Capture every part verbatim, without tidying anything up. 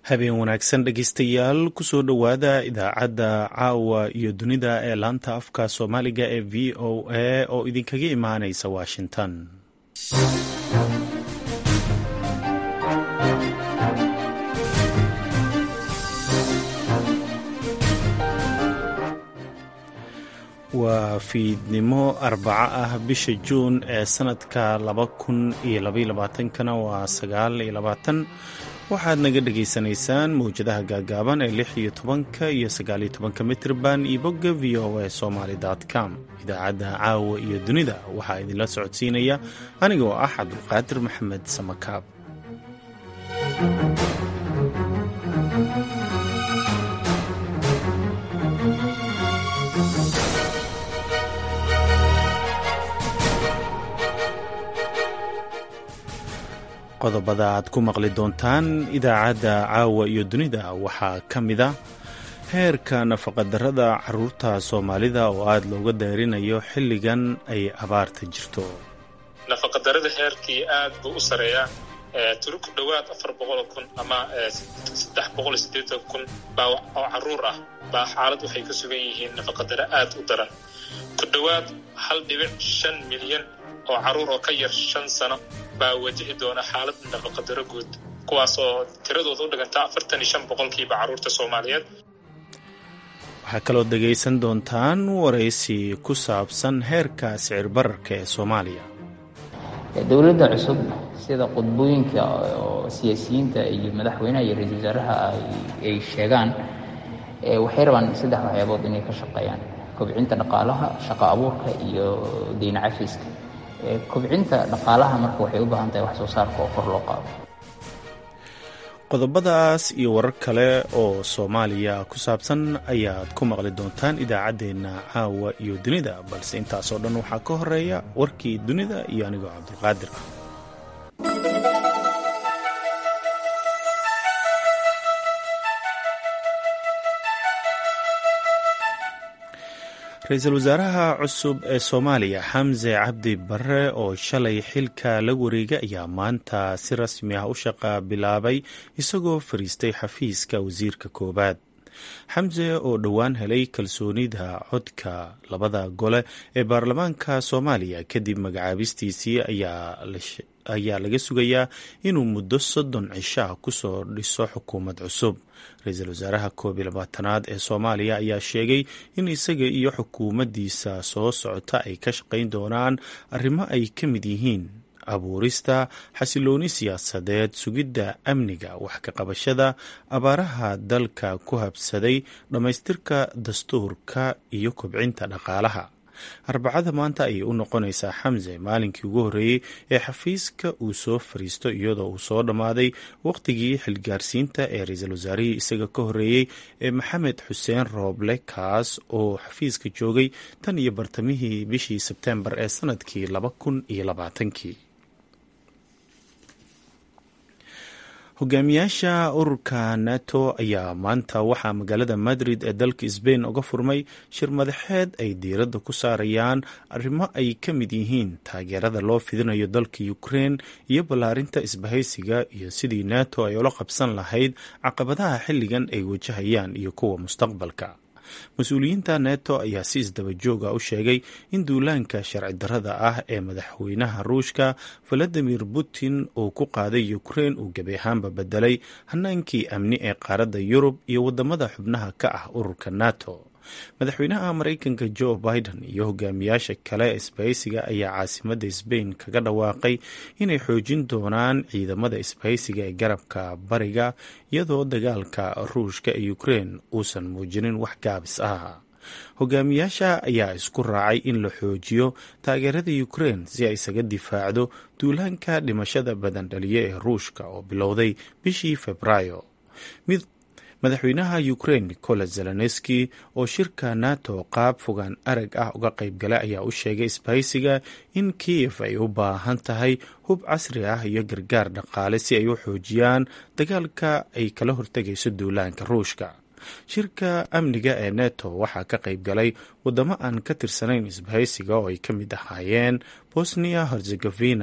habeen wanaagsan dhegeystayaal kusoo dhowaada idaacadda caawa iyo dunida ee laanta afka soomaaliga ee v o a oo idinkaga imaaneysa washington. waa fiidnimo arbaco ah bisha juun ee sanadka laba kun iyo labaiyo labaatankana waa sagaal iyo labaatan. waxaad naga dhagaysanaysaan mawjadaha gaagaaban ee lix iyo tobanka iyo sagaal iyo tobanka mitrban iyo bogga v o a somaly com. idaacadda caawa iyo dunida waxaa idinla socodsiinaya anigoo ah cabdulqaadir maxamed samakaab. qodobada aad ku maqli doontaan idaacadda caawa iyo dunida waxaa ka mid a heerka nafaqadarrada caruurta soomaalida oo aada looga daarinayo xilligan ay abaarta jirto. nafaqadarrada heerkii aad buu u sareeyaa tiro ku dhowaad afar boqol kun ama saddex boqol iyo siddeetan kun baa oo caruur ah baa xaalad waxay ka sugan yihiin nafaqadarro aad u daran. ku dhowaad hal dhibic shan milyan oo caruur oo ka yar shan sano baa wajihi doona xaalad nafaqadaro guud, kuwaas oo tiradooda u dhiganta afartan iyo shan boqolkiiba caruurta Soomaaliyeed. waxaa kaloo dhegaysan doontaan waraysi ku saabsan heerka sicir bararka ee Soomaaliya. dowladda cusub sida qodbooyinka oo siyaasiyiinta iyo madaxweynaha iyo ra'iisul wasaaraha ay sheegaan waxay rabaan saddex waxyaabood inay ka shaqeeyaan: kobcinta dhaqaalaha, shaqo abuurka iyo deyn cafiska. kobcinta dhaqaalaha marka waxay u baahan tahay wax soo saarka oo kor loo qaado. qodobadaas iyo warar kale oo Soomaaliya ku saabsan ayaad ku maqli doontaan idaacaddeenna caawa iyo dunida, balse intaasoo dhan waxaa ka horeeya warkii dunida iyo anigoo cabdulqaadir ah. ra-iisul wasaaraha cusub ee Soomaaliya Xamse Cabdi Barre oo shalay xilka la wareegay ayaa maanta si rasmi ah u shaqa bilaabay isagoo fariistay xafiiska wasiirka koowaad. Xamse oo dhowaan helay kalsoonida codka labada gole ee baarlamaanka Soomaaliya kadib magacaabistiisii ayaa laga sugayaa inuu muddo soddon cisho ah kusoo dhiso xukuumad cusub. ra-iisul wasaaraha koob iyo labaatanaad ee Soomaaliya ayaa sheegay in isaga iyo xukuumaddiisa soo socota ay ka shaqayn doonaan arrimo ay ka mid yihiin abuurista xasilooni siyaasadeed, sugidda amniga, wax ka qabashada abaaraha dalka ku habsaday, dhammaystirka dastuurka iyo kobcinta dhaqaalaha. arbacada maanta ayay u noqonaysaa Xamse maalinkii ugu horreeyey ee xafiiska uu soo fariisto iyadoo uu soo dhammaaday wakhtigii xilgaarsiinta ee ra-iisul wasaarihii isaga ka horreeyey ee Maxamed Xuseen Rooble, kaas oo xafiiska joogay tan iyo bartamihii bishii Sebteembar ee sanadkii laba kun iyo labaatankii. hogaamiyaasha ururka NATO ayaa maanta waxaa magaalada Madrid ee dalka Spain uga furmay shir madaxeed ay diiradda ku saarayaan arrimo ay ka mid yihiin taageerada loo fidinayo dalka Ukraine iyo ballaarinta isbahaysiga iyo sidii NATO ay ula qabsan lahayd caqabadaha xilligan ay wajahayaan iyo kuwa mustaqbalka. mas-uuliyiinta NATO ayaa si isdaba jooga u sheegay in duulaanka sharci darrada ah ee madaxweynaha Ruushka Vladimir Putin uu ku qaaday Ukraine uu gebi ahaanba bedelay hanaankii amni ee qaaradda Yurub iyo wadamada xubnaha ka ah ururka NATO. madaxweynaha Mareykanka Joe Biden iyo hogaamiyaasha kale ee isbahaysiga ayaa caasimadda Spain kaga dhawaaqay inay xoojin doonaan ciidamada isbahaysiga ee garabka bariga iyadoo dagaalka Ruushka ee Ukraine uusan muujinin wax gaabis ah. hogaamiyaasha ayaa isku raacay in la xoojiyo taageerada Ukraine si ay isaga difaacdo duulaanka dhimashada badan dhaliya ee Ruushka oo bilowday bishii Febraayo. mid madaxweynaha Ukraine Volodymyr Zelensky oo shirka NATO qaab fogaan arag ah uga qayb galay ayaa u sheegay isbahaysiga in Kiev ay u baahan tahay hub casri ah iyo gargaar dhaqaale si ay u xoojiyaan dagaalka ay kala hortegayso duulaanka Ruushka. shirka amniga ee NATO waxaa ka qayb galay wadamo aan ka tirsanayn isbahaysiga oo ay ka mid ahaayeen Bosnia Herzegovina,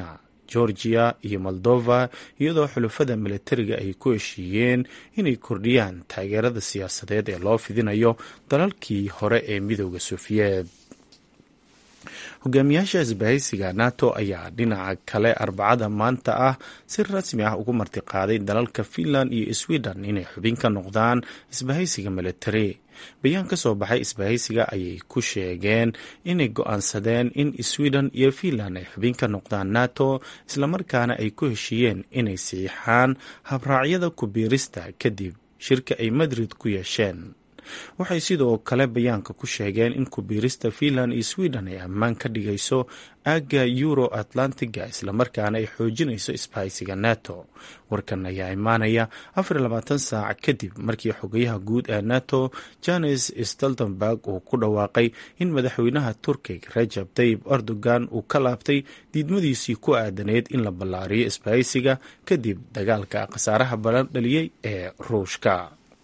georgia iyo moldova iyadoo xulafada milatariga ay ku heshiiyeen inay kordhiyaan taageerada siyaasadeed ee loo fidinayo dalalkii hore ee midooda sofiyeed. hogaamiyaasha isbahaysiga nato ayaa dhinaca kale arbacada maanta ah si rasmi ah ugu martiqaaday dalalka finland iyo sweden inay xubin ka noqdaan isbahaysiga milatari. bayaan ka soo baxay isbahaysiga ayay ku sheegeen inay go-aansadeen in sweden iyo finland ay xubin ka noqdaan nato islamarkaana ay ku heshiiyeen inay siixaan habraacyada ku biirista kadib shirka ay madrid ku yeesheen. waxay sidoo kale bayaanka ku sheegeen in kubiirista finland iyo sweden ay ammaan ka dhigayso aagga euro atlantiga islamarkaana ay xoojinayso isbahaysiga nato. warkan ayaa imaanaya afar iyo labaatan saac kadib markii xogayaha guud ee nato janes stoltenberg uu ku dhawaaqay in madaxweynaha turkiga rajab tayyip erdogan uu ka laabtay diidmadiisii ku aadaneyd in la ballaariyo isbahaysiga kadib dagaalka khasaaraha badan dhaliyey ee ruushka.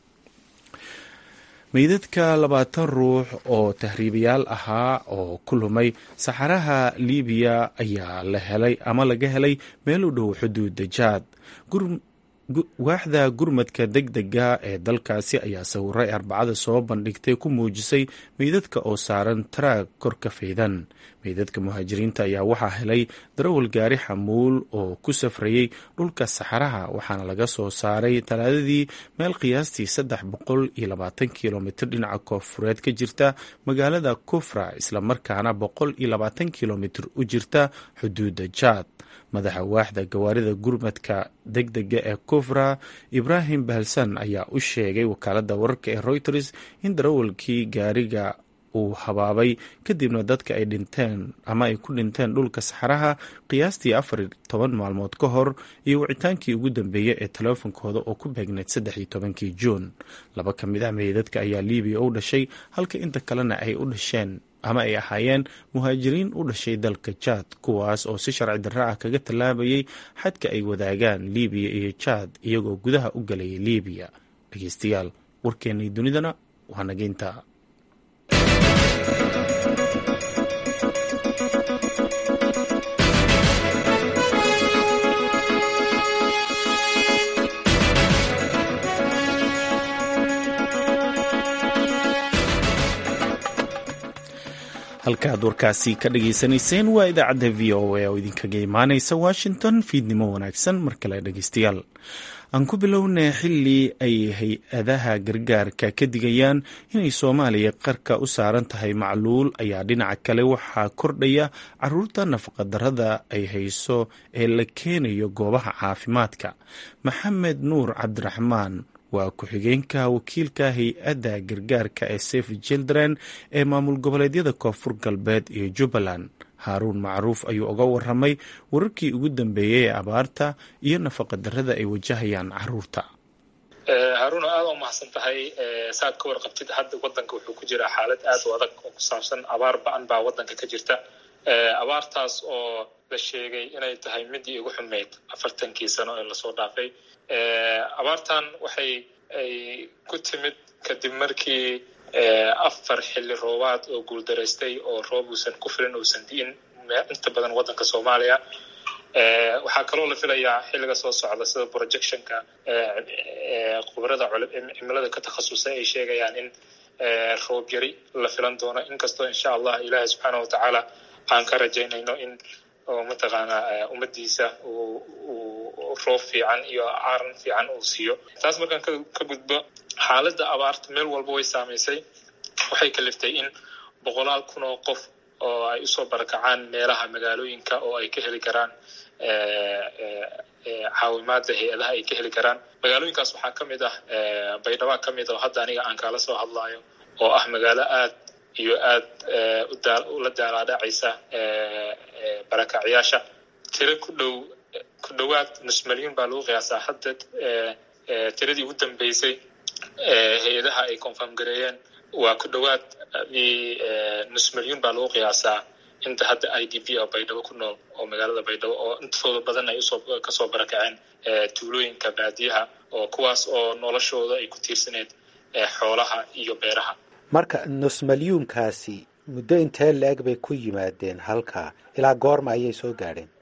meydadka labaatan ruux oo tahriibayaal ahaa oo ku lumay saxaraha libiya ayaa la helay ama laga helay meel u dhow xuduudda jaad. waaxda gurmadka degdega ee dalkaasi ayaa sawiray arbacada soo bandhigtay ku muujisay meydadka oo saaran taraag kor ka faydan. meydadka muhaajiriinta ayaa waxaa helay darawal gaari xamuul oo ku safrayay dhulka saxaraha waxaana laga soo saaray talaadadii meel qiyaastii saddex boqol iyo labaatan kilomitr dhinaca koonfureed ka jirta magaalada kufra islamarkaana boqol iyo labaatan kilomitr u jirta xuduudda jaad. madaxa waaxda gawaarida gurmadka degdega ee kufra ibrahim bahalsan ayaa u sheegay wakaalada wararka ee reuters in darawalkii gaariga uu habaabay kadibna dadka ay dhinteen ama ay ku dhinteen dhulka saxaraha qiyaastii afar iyo toban maalmood ka hor iyo wicitaankii ugu dambeeyey ee taleefankooda oo ku beegneyd saddex iyo tobankii juun. laba ka mid ah meydadka ayaa libiya u dhashay halka inta kalena ay u dhasheen ama ay ahaayeen muhaajiriin u dhashay dalka jaad kuwaas oo si sharci darro ah kaga tallaabayay xadka ay wadaagaan libiya iyo jaad iyagoo gudaha u galayay libiya. dhegeystayaal warkeennay dunidana waa nageynta. halkaaad warkaasi ka dhageysanayseen waa idaacadda v o a oo idinkaga imaanaysa washington. fiidnimo wanaagsan mar kale dhegeystayaal. aan ku bilownay xilli ay hay-adaha gargaarka ka digayaan inay soomaaliya qarka u saaran tahay macluul ayaa dhinaca kale waxaa kordhaya caruurta nafaqadarrada ay hayso ee la keenayo goobaha caafimaadka. maxamed nuur cabdiraxmaan waa ku-xigeenka wakiilka hay-adda gargaarka ee safe children ee maamul goboleedyada koonfur galbeed iyo jubbaland. haaruun macruuf ayuu uga waramay wararkii ugu dambeeyey ee abaarta iyo nafaqadarrada ay wajahayaan caruurta. haaruun aad u mahadsan tahay. saad ka warqabtid hadda wadanka wuxuu ku jiraa xaalad aad u adag oo ku saabsan abaar ba-an baa wadanka ka jirta. abaartaas oo la sheegay inay tahay midii ugu xumeyd afartankii sano ee lasoo dhaafay. abaartan waxay ay ku timid kadib markii afar xilli roobaad oo guuldaraystay oo roob uusan ku filan uusan di'in inta badan wadanka soomaaliya. waxaa kaloo la filayaa xilliga soo socda sida projectionka khubarada cimilada ka takhasusay ay sheegayaan in roob yari la filan doono, inkastoo insha allah ilaahay subxaana watacaala aan ka rajaynayno in oo mataqaanaa ummadiisa uu roob fiican iyo aaran fiican uu siiyo. taas markaan ka gudbo xaaladda abaarta meel walba way saamaysay. waxay kaliftay in boqolaal kun oo qof oo ay usoo barakacaan meelaha magaalooyinka oo ay ka heli karaan caawimaadda hay-adaha ay ka heli karaan. magaalooyinkaas waxaa ka mid ah baydhabo ka mid oo hadda aniga aan kaala soo hadlaayo oo ah magaalo aad iyo aad ula daalaadhacaysa barakacyaasha. tiro ku dhow ku dhowaad nus milyuun baa lagu qiyaasaa hadda. tiradii ugu dambeysay hay-adaha ay confirm gareeyeen waa ku dhowaad nus milyuun baa lagu qiyaasaa inta hadda I D P oo baydhabo ku nool oo magaalada baydhabo oo intooda badan ay usoo kasoo barakaceen tuulooyinka baadiyaha oo kuwaas oo noloshooda ay ku tiirsaneed xoolaha iyo beeraha. marka nus milyuunkaasi muddo intee la-eg bay ku yimaadeen halkaa ilaa goorma ayay soo gaadheen?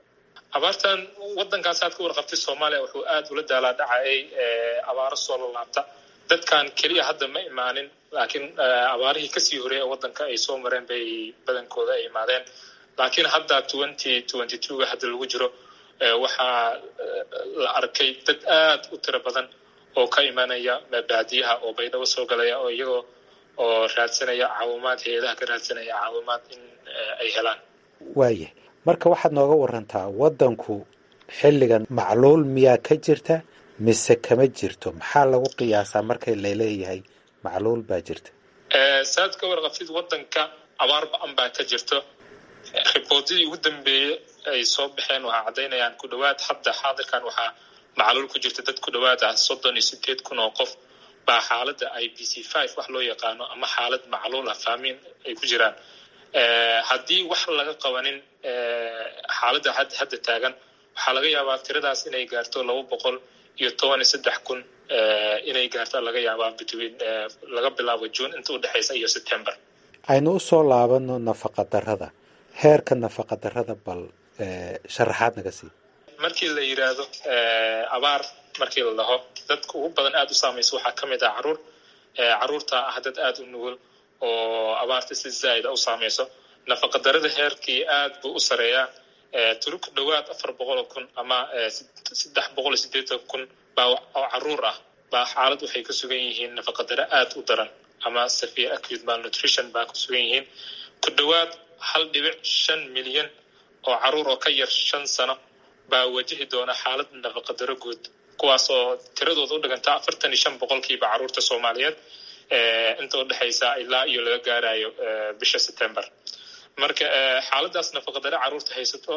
abaartan wadankaas aad ka warqabtay Soomaaliya wuxuu aad ula daalaa dhacay abaaro soo laabta dadkan kaliya hadda ma imaanin laakiin abaarihii ka sii horeeyay wadanka ay soo mareen bay badankooda ay imaadeen laakiin hadda twenty twenty-two ga hadda lagu jiro waxaa la arkay dad aad u tiro badan oo ka imanaya baadiyaha oo baydhabo soo galaya oo iyagoo oo raadsanaya caawimaad hay'adaha ka raadsanaya caawimaad in ay helaan waaye marka waxaad nooga warantaa wadanku xilligan macluul miyaa ka jirta mise kama jirto maxaa lagu qiyaasaa markay leeleeyahay macluul baa jirta saad ka warqabtid wadanka abaar ba'an baa ka jirto riboodadii ugu dambeeyay ay soo baxeen waxaa caddaynayaan ku dhowaad hadda xaadirkan waxaa macluul ku jirta dad ku dhowaad ah soddon iyo sideed kun oo qof baa xaaladda I P C five wax loo yaqaano ama xaalad macluul ah fahmin ay ku jiraan haddii wax laga qabanin xaaladda hadda taagan waxaa laga yaabaa tiradaas inay gaarto laba boqol iyo toban iyo saddex kun inay gaarto laga yaabaa between laga bilaabo June inta u dhaxaysa iyo September aynu u soo laabano nafaqa darrada heerka nafaqa darrada bal sharaxaad naga sii markii la yiraahdo abaar markii la dhaho dadku ugu badan aad u saameeyay waxaa kamid ah caruur caruurta ah dad aad u nugul oo abaarta si zaid u saameyso nafaqa darrada heerkii aad buu u sareeyaa turuk dhawaad afar boqol kun ama saddex boqol iyo siddeetan kun baa caruur ah baa xaalad waxay ka sugan yihiin nafaqa darro aad u daran ama severe acute malnutrition baa ku sugan yihiin ku dhawaad hal dhibic shan milyan oo caruur oo ka yar shan sano baa wajihi doona xaalad nafaqa darro guud kuwaas oo tiradooda u dhiganta afartan iyo shan boqolkiiba caruurta Soomaaliyeed inta u dhaxaysa ilaa iyo laga gaarayo bisha September marka xaaladaas nafaqa darro caruurta haysato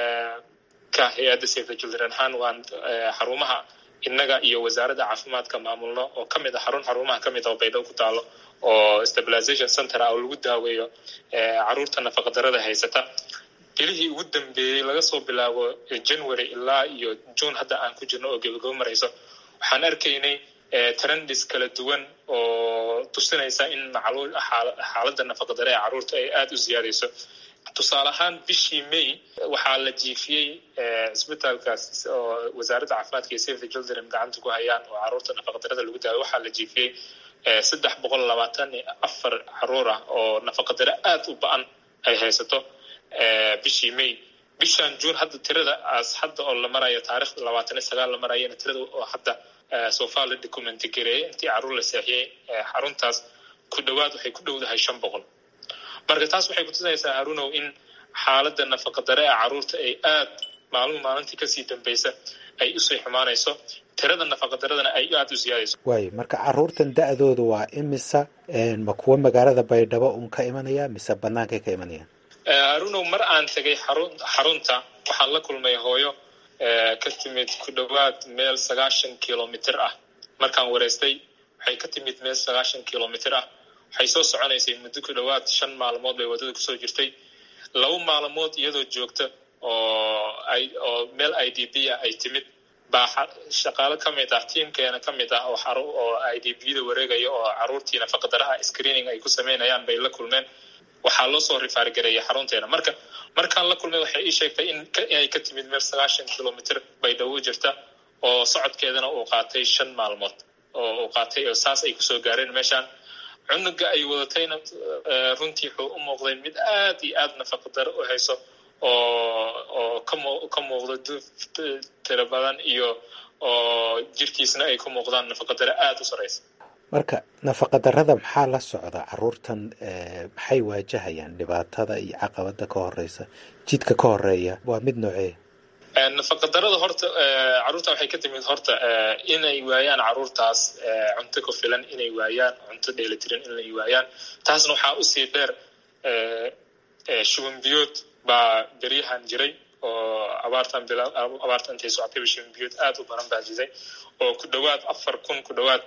ka hay'adda Save the Children han waan xarumaha innaga iyo wasaaradda caafimaadka maamulno oo kamid ah xarun xarumaha kamid ah oo Baydhabo ku taalo oo stabilization center ah oo lagu daaweeyo caruurta nafaqa darrada haysata bilihii ugu dambeeyay laga soo bilaabo January ilaa iyo June hadda aan ku jirno oo gabagabo marayso waxaan arkaynay trends kala duwan oo tusinaysa in macluul xaaladda nafaqa darrada ee caruurta ay aad u ziyaadayso tusaale ahaan bishii May waxaa la jiifiyay isbitaalkaas oo wasaaradda caafimaadka iyo Save the Children gacanta ku hayaan oo caruurta nafaqa darrada lagu daaweeyo waxaa la jiifiyay saddex boqol labaatan iyo afar caruur ah oo nafaqa darro aad u ba'an ay haysato bishii May bishan June hadda tirada as hadda oo la marayo taariikhda labaatan iyo sagaal la marayna tirada oo hadda soo far la document gareeyay intii caruur la saxiyay xaruntaas ku dhawaad waxay ku dhowdahay shan boqol marka taas waxay ku tusinaysaa Harunow in xaaladda nafaqa darro ee caruurta ay aad maalmo maalintii kasii dambaysa ay u soo xumaanayso tirada nafaqa darradana ay aad u ziyaadayso way marka caruurtan da'doodu waa imisa ma kuwa magaalada Baydhabo un ka imanaya mise banaanka ka imanaya Harunow mar aan tagay xarunta waxaan la kulmay hooyo ka timid ku dhawaad meel sagaashan kilomitir ah markaan wareystay waxay ka timid meel sagaashan kilomitir ah waxay soo soconaysay muddo ku dhawaad shan maalmood bay wadada ku soo jirtay laba maalmood iyadoo joogta oo ay oo meel I D P ay timid baa shaqaale ka mid ah teamkeena ka mid ah oo xaro oo I D P da wareegaya oo caruurtii nafaqa darrada screening ay ku sameynayaan bay la kulmeen waxaa loo soo rifaar gareeyay xarunteena marka markaan la kulmay waxay ii sheegtay in ay ka timid meel sagaashan kilomitir bay dhawo jirta oo socodkeedana uu qaatay shan maalmood oo uu qaatay oo saas ay ku soo gaareen meeshaan cunuga ay wadatayna runtii wuxuu u muuqday mid aad iyo aad nafaqa darro u hayso oo oo ka muuqda tiro badan iyo oo jirkiisna ay ku muuqdaan nafaqa darro aad u sareysa marka nafaqa darrada maxaa la socda caruurtan maxay waajahayaan dhibaatada iyo caqabada ka horeysa jidka ka horeeya waa mid noocee nafaqa darrada horta caruurta waxay ka timid horta inay waayaan caruurtaas cunto ku filan inay waayaan cunto dheelitiran inay waayaan taasna waxaa u sii dheer shuban biyood baa beryahan jiray oo abaartan bila abaartan intay socotay shuban biyood aad u badan baa jiray oo ku dhawaad afar kun ku dhawaad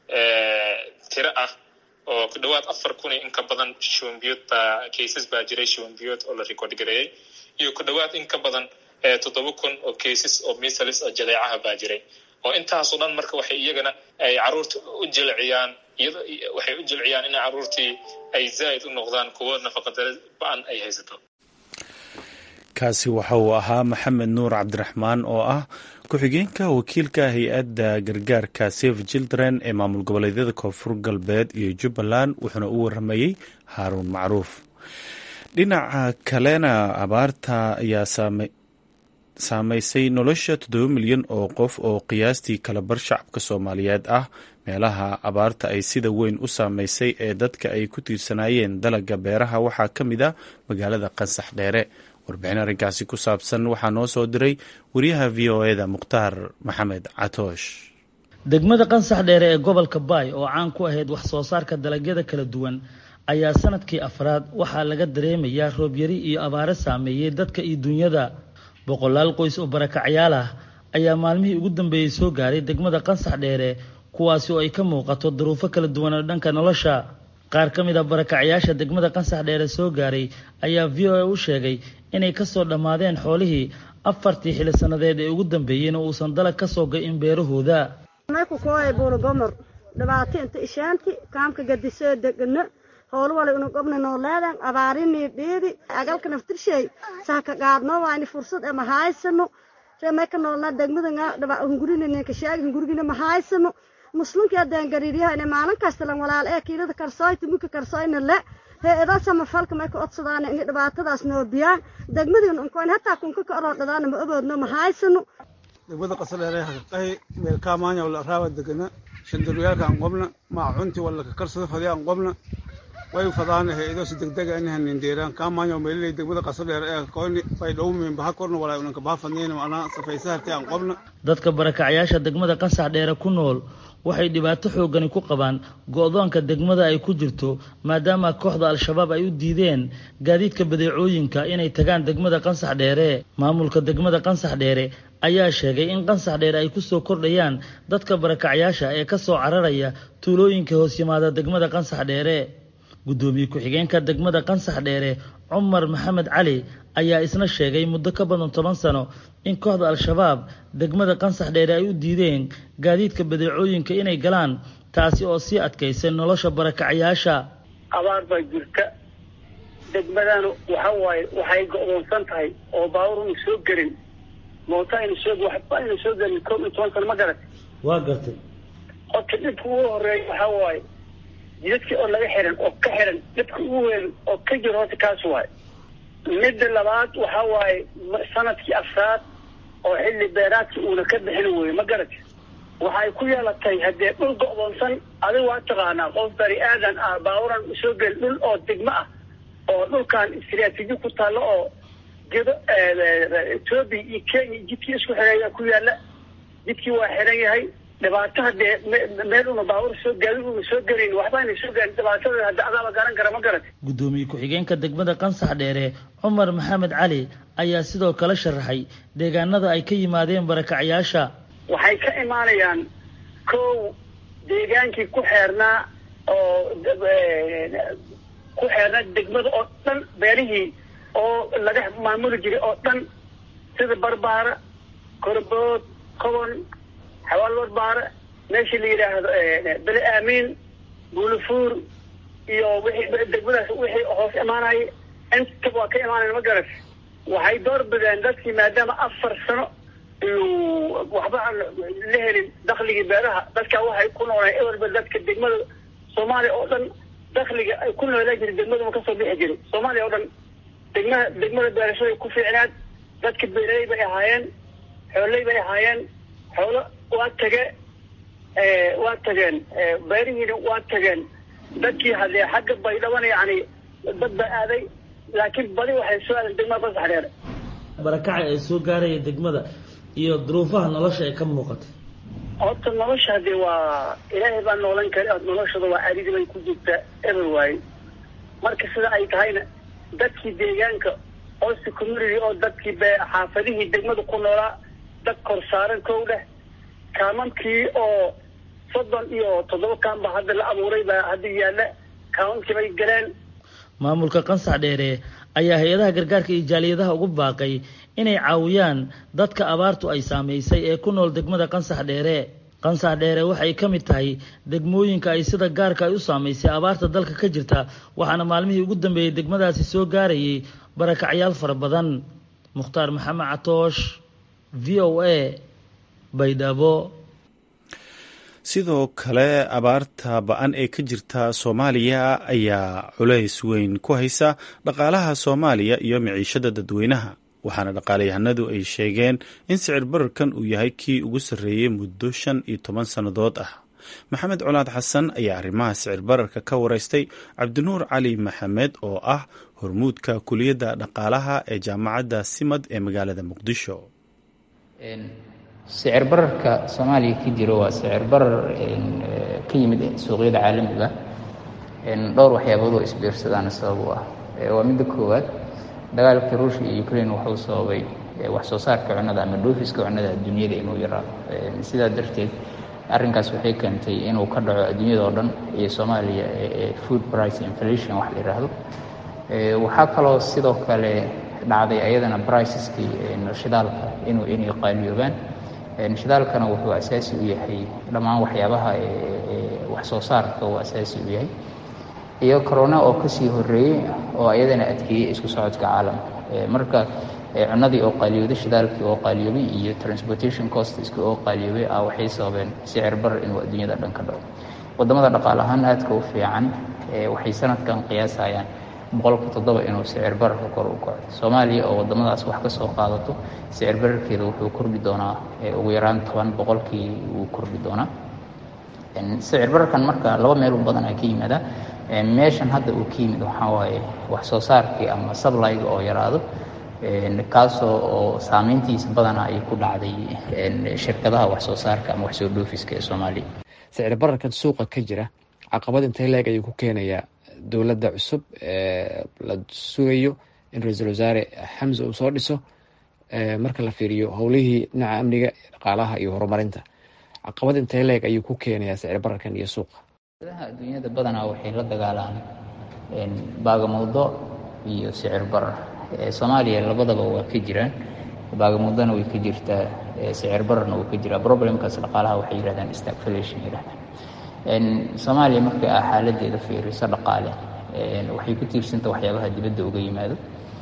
tiro ah oo ku dhawaad afar kun in ka badan shuban biyood baa cases baa jiray shuban biyood oo la record gareeyay iyo ku dhawaad in ka badan toddoba kun oo cases oo measles oo jadeecaha baa jiray oo intaas oo dhan marka waxay iyagana ay caruurta u jilciyaan iyadoo waxay u jilciyaan in caruurtii ay zaid u noqdaan kuwa nafaqa darro ba'an ay haysato kaasi waxa uu ahaa maxamed nuur cabdiraxmaan oo ah ku-xigeenka wakiilka hay-adda gargaarka save children ee maamul goboleedyada koonfur galbeed iyo jubbaland wuxuuna u waramayey haaruun macruuf. dhinaca kalena abaarta ayaa saameysay nolosha toddoba milyan oo qof oo qiyaastii kalabar shacabka soomaaliyeed ah. meelaha abaarta ay sida weyn u saameysay ee dadka ay ku tiirsanaayeen dalaga beeraha waxaa ka mid a magaalada qansax dheere. warbixin arrinkaasi ku saabsan waxaa noo soo diray wariyaha v o eda mukhtaar maxamed catoosh. degmada qansax dheere ee gobolka baay oo caan ku ahayd wax soo saarka dalagyada kala duwan ayaa sanadkii afraad waxaa laga dareemayaa roobyari iyo abaaro saameeyey dadka iyo dunyada. boqolaal qoys oo barakacyaal ah ayaa maalmihii ugu dambeeyey soo gaaray degmada qansax dheere, kuwaasi oo ay ka muuqato duruufo kala duwan oo dhanka nolosha. qaar ka mid a barakacyaasha degmada qansax dheere soo gaaray ayaa v o a u sheegay inay kasoo dhammaadeen xoolihii afartii xili sannadeed ee ugu dambeeyeyna uusan dalag ka soo ga-in beerahooda. dhibaato inta ishaanti kaamka gadisoo degano howl wala inu gobna noo leedan abaarinii dhiidi agalka naftirshay saaka qaadno waa in fursad ama haysano reemeka noolna degmada dhaba hungurina ka sheeg hungurina ma haysano muslimka adan gariiriyaha in maalin kasta lan walaal ee kiilada karsooy timka karsooyna la heeda sama falka ma ka odsadaan in dhibaatadaas noo biyaa degmada in koon hatta kun ka orodadaan ma aboodno ma haysano degmada qasaleeray haqay meel kaamaanya wala raawa degana shandariyaalka aan qobna maacunti wala ka karsada fadiyaan qobna way fadaan heedo si degdeg ah inaan indeeraan kaamaanya meelay degmada qasaleeray ee koon way dhowmeen baha korna wala una ka baafadneen ana safaysaartii aan qobna. dadka barakacyaasha degmada qansax dheere ku nool waxay dhibaato xooggan ku qabaan go'doonka degmada ay ku jirto maadaama kooxda al-shabaab ay u diideen gaadiidka badeecooyinka inay tagaan degmada qansax dheere. maamulka degmada qansax dheere ayaa sheegay in qansax dheere ay ku soo kordhayaan dadka barakacyaasha ee ka soo cararaya tuulooyinka hoos yimaada degmada qansax dheere. gudoomiye ku-xigeenka degmada qansax dheere cumar maxamed cali ayaa isna sheegay muddo ka badan toban sano in kooxda al-shabaab degmada qansax dheere ay u diideen gaadiidka badeecooyinka inay galaan, taasi oo sii adkaysay nolosha barakacyaasha. abaar baa jirta degmadana waxa waaye waxay go'doonsan tahay oo baabuurna soo gelin moota ayna soo waxba ayna soo gelin koob iyo toban sano ma garatay. waa gartay. qofka dhibka ugu horeeya waxa waaye jidadkii oo laga xiran oo ka xiran dhibka ugu weyn oo ka jiro horta kaas waaye. midda labaad waxa waaye sanadkii afraad oo xilli beeraadka uuna ka bixin weye ma garatay. waxay ku yeelatay haddee dhul go'doonsan adiga waa taqaanaa qof bari aadan ah baaburan soo geli dhul oo degmo ah oo dhulkan istiraatiiji ku taalo oo gedo Ethiopia iyo Kenya jidkii isku xireeya ku yaala jidkii waa xiran yahay. dhibaato haddee meel una baabur soo gaari una soo gelin waxba inay soo gaarin dhibaatada hadda adaaba garan kara ma garatay. gudoomiye ku-xigeenka degmada qansax dheere cumar maxamed cali ayaa sidoo kale sharaxay deegaanada ay ka yimaadeen barakacyaasha. waxay ka imaanayaan kow deegaankii ku xeernaa oo ku xeernaa degmada oo dhan beerihii oo laga maamuli jiray oo dhan sida barbaara korbood kobon xawaal barbaara meeshii la yidhaahdo bele aamiin buulafuur iyo wixii degmadaas wixii hoos imaanaya intaba waa ka imaanaya ma garat. waxay door bideen dadkii maadaama afar sano iyo waxba aan la helin dakhligii beeraha dadkaa waxay ku noolaayeen ewerba dadka degmada soomaaliya oo dhan dakhliga ay ku noolaan jiray degmada ma kasoo bixi jiray soomaaliya oo dhan degmada degmada beerashada ku fiicnaad dadka beeraley bay ahaayeen xooley bay ahaayeen xoolo waa tage waa tageen beerihiina waa tageen dadkii haddee xagga baydhaban yani dad ba aaday laakiin badi waxay soo aadeen degmada qansax dheere. barakaca ee soo gaaraya degmada iyo duruufaha nolosha ee ka muuqatay. horta nolosha hadee waa ilaahay baa noolan kara noloshada waa aridi bay ku jirtaa eber waaye marka sida ay tahayna dadkii deegaanka oo si community oo dadkii be xaafadihii degmada ku noolaa dad kor saaran kow dheh kaamamkii oo soddon iyo toddoba kaamba hadda la abuuray baa hadda yaalla kaamamkii bay galeen. maamulka qansax dheere ayaa hay-adaha gargaarka iyo jaaliyadaha ugu baaqay inay caawiyaan dadka abaartu ay saamaysay ee ku nool degmada qansax dheere. qansax dheere waxay ka mid tahay degmooyinka ay sida gaarka ay u saamaysay abaarta dalka ka jirta, waxaana maalmihii ugu dambeeyey degmadaasi soo gaarayay barakacyaal fara badan. mukhtaar maxamed catoosh v o a baydhabo. sidoo kale abaarta ba-an ee ka jirta soomaaliya ayaa culays weyn ku haysa dhaqaalaha soomaaliya iyo miciishada dadweynaha, waxaana dhaqaalayahanadu ay sheegeen in sicir bararkan uu yahay kii ugu sarreeyey muddo shan iyo toban sannadood ah. maxamed colaad xasan ayaa arrimaha sicir bararka ka wareystay cabdinuur cali maxamed oo ah hormuudka kuliyadda dhaqaalaha ee jaamacadda simad ee magaalada muqdisho. sicir bararka soomaaliya ka jiro waa sicir barar ka yimid suuqyada caalamiga. dhowr waxyaabood oo isbiirsadaan sabab u ah. waa midda koowaad, dagaalka ruushia iyo ukraine wuxuu sababay wax soo saarka cunnada ama dhoofiska cunnada adduunyada inuu yaraado. sidaa darteed arrinkaas waxay keentay inuu ka dhaco adduunyada oo dhan iyo soomaaliya food price inflation wax la yidhaahdo. waxaa kaloo sidoo kale dhacday ayadana briceskii shidaalka inuu inay qaaliyoobaan. shidaalkana wuxuu asaasi u yahay dhammaan waxyaabaha wax soo saarka uu asaasi u yahay, iyo corona oo kasii horeeyey oo ayadana adkeeyey isku socodka caalamka. marka cunnadii oo qaaliyooday, shidaalkii oo qaaliyoobay iyo transportation costiski oo qaaliyoobay ah waxay sababeen sicir barar inuu adduunyada dhan ka dhaco. wadamada dhaqaale ahaan aadka u fiican waxay sanadkan qiyaasayaan boqolka toddoba inuu sicir bararka kor u kaco. soomaaliya oo wadamadaas wax ka soo qaadato sicir bararkeeda wuxuu kordhi doonaa ugu yaraan toban boqolkii wuu kordhi doonaa. sicir bararkan marka laba meel u badan ay ka yimaada. meeshan hadda uu ka yimid waxaa waaye wax soo saarkii ama sablayga oo yaraado, kaasoo oo saameyntiisa badana ay ku dhacday shirkadaha wax soo saarka ama wax soo dhoofiska ee soomaaliya. sicir bararkan suuqa ka jira caqabad intee leeg ayuu ku keenayaa dowladda cusub ee la sugayo in ra-iisul wasaare xamse uu soo dhiso marka la fiiriyo howlihii dhinaca amniga, dhaqaalaha iyo horumarinta? caqabad intee leeg ayuu ku keenayaa sicir bararkan iyo suuqa? dowladaha adduunyada badanaa waxay la dagaalaan baagamowdo iyo sicir barar. soomaaliya labadaba waa ka jiraan, baagamoodana way ka jirtaa, sicir bararna wuu ka jiraa. problemkaas dhaqaalaha waxay yidhahdaan stagflation yidhahdaan. soomaaliya markay ah xaaladeeda fiiriso dhaqaale waxay ku tiirsanta waxyaabaha dibadda uga yimaado.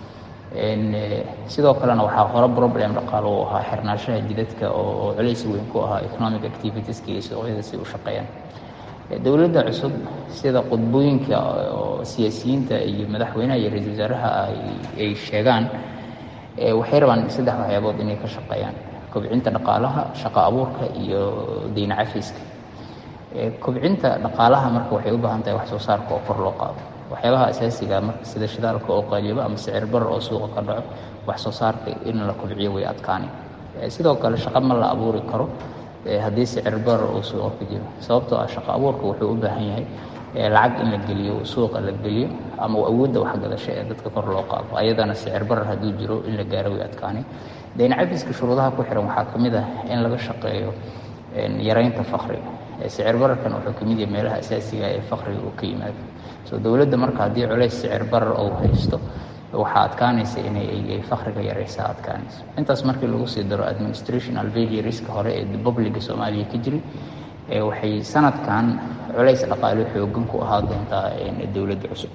sidoo kalena waxaa hore problem dhaqaalo u ahaa xirnaanshaha jidadka oo culays weyn ku ahaa economic activitieska iyo suuqyada si u shaqeeyaan. dowladda cusub sida qudbooyinka oo siyaasiyiinta iyo madaxweynaha iyo ra-iisul wasaaraha ay sheegaan waxay rabaan saddex waxyaabood inay ka shaqeeyaan: kobcinta dhaqaalaha, shaqo abuurka iyo deyn cafiska. kobcinta dhaqaalaha marka waxay u baahan tahay wax soo saarka oo kor loo qaado. waxyaabaha asaasiga marka sida shidaalka oo qaaliyoba ama sicir barar oo suuqa ka dhaco, wax soo saarka in la kobciyo way adkaanay. sidoo kale shaqo ma la abuuri karo haddii sicir barar uu suuqa ku jiro, sababtoo ah shaqo abuurka wuxuu u baahan yahay lacag in la geliyo, suuqa la geliyo, ama awoodda waxgadasho ee dadka kor loo qaado. ayadana sicir barar hadduu jiro in la gaaro way adkaanay. deyn cafiska shuruudaha ku xiran waxaa ka mid ah in laga shaqeeyo yaraynta fakriga. sicir bararkan wuxuu ka mid yahay meelaha asaasiga ee fakriga uu ka yimaado. so dowladda marka haddii culays sicir barar uu haysto waxaa adkaanaysa inay fakriga yaraysaa adkaanaysa. intaas markii lagu sii daro administrational failuriska hore ee publiga soomaaliya ka jiray, waxay sanadkan culays dhaqaale xoogan ku ahaa doontaa dowladda cusub.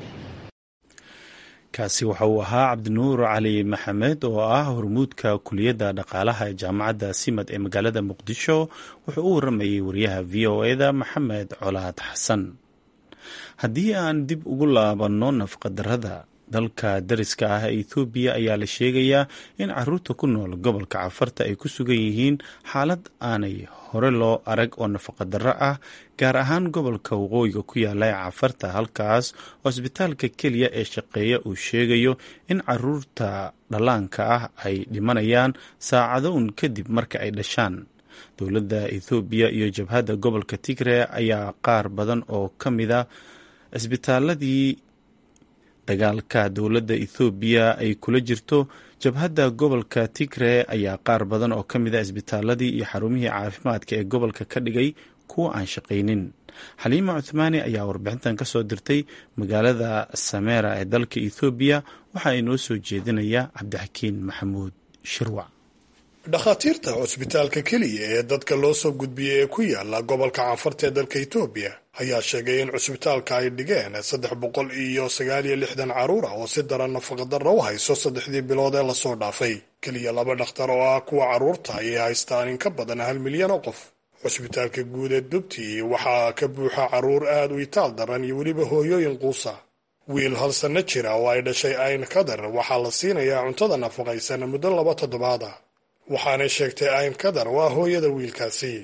kaasi waxa uu ahaa cabdinuur cali maxamed oo ah hormuudka kuliyadda dhaqaalaha ee jaamacadda simad ee magaalada muqdisho. wuxuu u waramayey wariyaha v o eda maxamed colaad xasan. haddii aan dib ugu laabanno nafqadarrada, dalka dariska ah ee ethoobiya ayaa la sheegayaa in caruurta ku nool gobolka cafarta ay ku sugan yihiin xaalad aanay hore loo arag oo nafaqadarro ah, gaar ahaan gobolka waqooyiga ku yaala ee cafarta, halkaas oo isbitaalka keliya ee shaqeeya uu sheegayo in caruurta dhallaanka ah ay dhimanayaan saacado un kadib marka ay dhashaan. dowladda ethoobiya iyo jabhadda gobolka tigre ayaa qaar badan oo ka mida isbitaaladii dagaalka dowladda ethoobiya ay kula jirto jabhadda gobolka tigre ayaa qaar badan oo ka mid a isbitaaladii iyo xarumihii caafimaadka ee gobolka ka dhigay kuwa aan shaqaynin. xaliima cuthmaani ayaa warbixintan ka soo dirtay magaalada sameera ee dalka ethoobiya. waxaa inoo soo jeedinaya cabdixakiin maxamuud shirwac. dhakhaatiirta cusbitaalka keliya ee dadka loo soo gudbiyey ee ku yaala gobolka cafarta ee dalka etoobiya ayaa sheegay in cusbitaalka ay dhigeen saddex boqol iyo sagaal iyo lixdan carruur ah oo si daran nafaqadarro u hayso saddexdii bilood ee lasoo dhaafay. keliya laba dhakhtar oo ah kuwa carruurta ayay haystaan in ka badan hal milyan oo qof. cusbitaalka guud ee Dubti waxaa ka buuxa carruur aad u itaal daran iyo weliba hooyooyin quusa. wiil hal sanno jira oo ay dhashay Ayn Kadar waxaa la siinayaa cuntada nafaqaysan muddo laba toddobaad ah. waxaanay sheegtay Ayn Kadar waa hooyada wiilkaasi.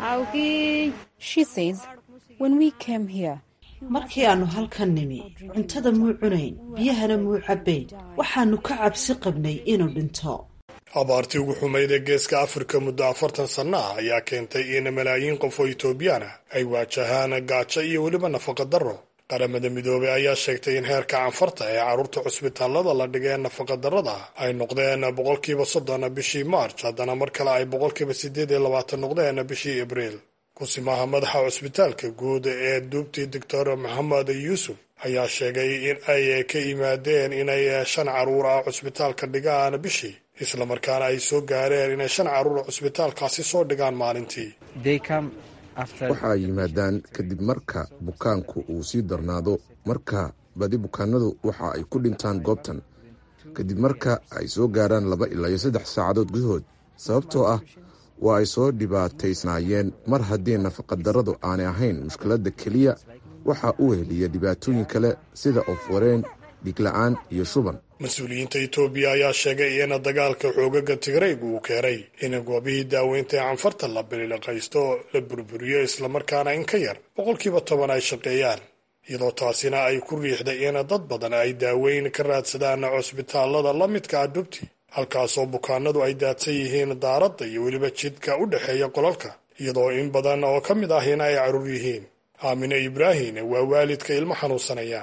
markii aanu halkan nimi cuntada muu cunayn, biyahana muu cabbayn, waxaanu ka cabsi qabnay inuu dhinto. abaartii ugu xumayd ee geeska Afrika muddo afartan sanno ah ayaa keentay in malaayiin qof oo Itoobiyaan ah ay waajahaan gaajo iyo weliba nafaqa darro. qaramada midoobay ayaa sheegtay in heerka canfarta ee carruurta cusbitaallada la dhigay nafaqa darrada ay noqdeen boqolkiiba soddon bishii March, haddana mar kale ay boqolkiiba siddeed iyo labaatan noqdeen bishii Abriil. kusimaha madaxa cusbitaalka guud ee Dubti Doctor Maxamed Yuusuf ayaa sheegay in ay ka yimaadeen inay shan carruur ah cusbitaalka dhigaan bishii, isla markaana ay soo gaareen inay shan carruur cusbitaalkaasi soo dhigaan maalintii. waxa ay yimaadaan kadib marka bukaanku uu sii darnaado, marka badi bukaanadu waxa ay ku dhintaan goobtan kadib marka ay soo gaaraan laba ilaa iyo saddex saacadood gudahood, sababtoo ah waa ay soo dhibaataysnaayeen. mar haddii nafaqadarradu aanay ahayn mushkiladda keliya, waxa uu heliya dhibaatooyin kale sida oof-wareen, dhiigla'aan iyo shuban. mas-uuliyiinta Itoobiya ayaa sheegay in dagaalka xoogaga Tigraygu uu keenay in goobihii daaweynta ee canfarta la biliqaysto, la burburiyo, islamarkaana in ka yar boqolkiiba toban ay shaqeeyaan, iyadoo taasina ay ku riixday in dad badan ay daaweyn ka raadsadaan cusbitaallada la midka ah Dubti, halkaasoo bukaanadu ay daadsan yihiin daaradda iyo weliba jidka u dhexeeya qolalka, iyadoo in badan oo ka mid ahina ay carruur yihiin. Aamine Ibraahin waa waalidka ilmo xanuunsanaya.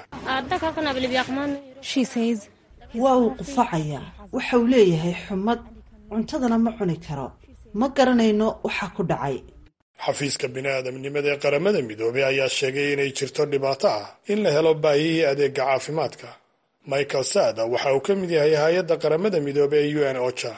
waa uu qufacayaa, waxa uu leeyahay xumad, cuntadana ma cuni karo, ma garanayno waxa ku dhacay. xafiiska bini'aadamnimada ee qaramada midoobay ayaa sheegay inay jirto dhibaato ah in la helo baahiyihii adeega caafimaadka. Michael Sada waxa uu ka mid yahay hay-adda qaramada midoobay ee U N OCHA.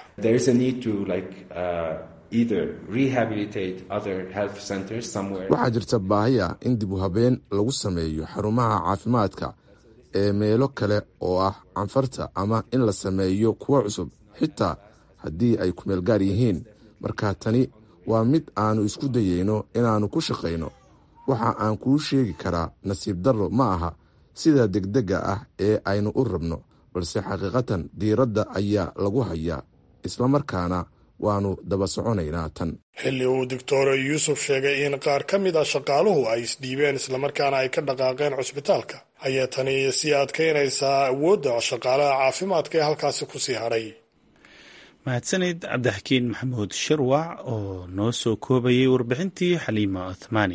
waxaa jirta baahi ah in dib u habeen lagu sameeyo xarumaha caafimaadka ee meelo kale oo ah canfarta, ama in la sameeyo kuwo cusub xitaa haddii ay ku meel gaar yihiin. marka tani waa mid aanu isku dayayno inaannu ku shaqayno. waxa aan kuu sheegi karaa nasiib darro ma aha sida degdega ah ee aynu u rabno, balse xaqiiqatan diiradda ayaa lagu hayaa, islamarkaana waannu daba soconaynaa tan. xilli uu doctor Yuusuf sheegay in qaar ka mid ah shaqaaluhu ay isdhiibeen islamarkaana ay ka dhaqaaqeen cusbitaalka, ayaa tani sii adkaynaysaa awoodda shaqaalaha caafimaadka ee halkaasi ku sii hadhay. mahadsanid cabdixakiin maxamuud shirwac oo noo soo koobayay warbixintii Xaliima Uthmaani.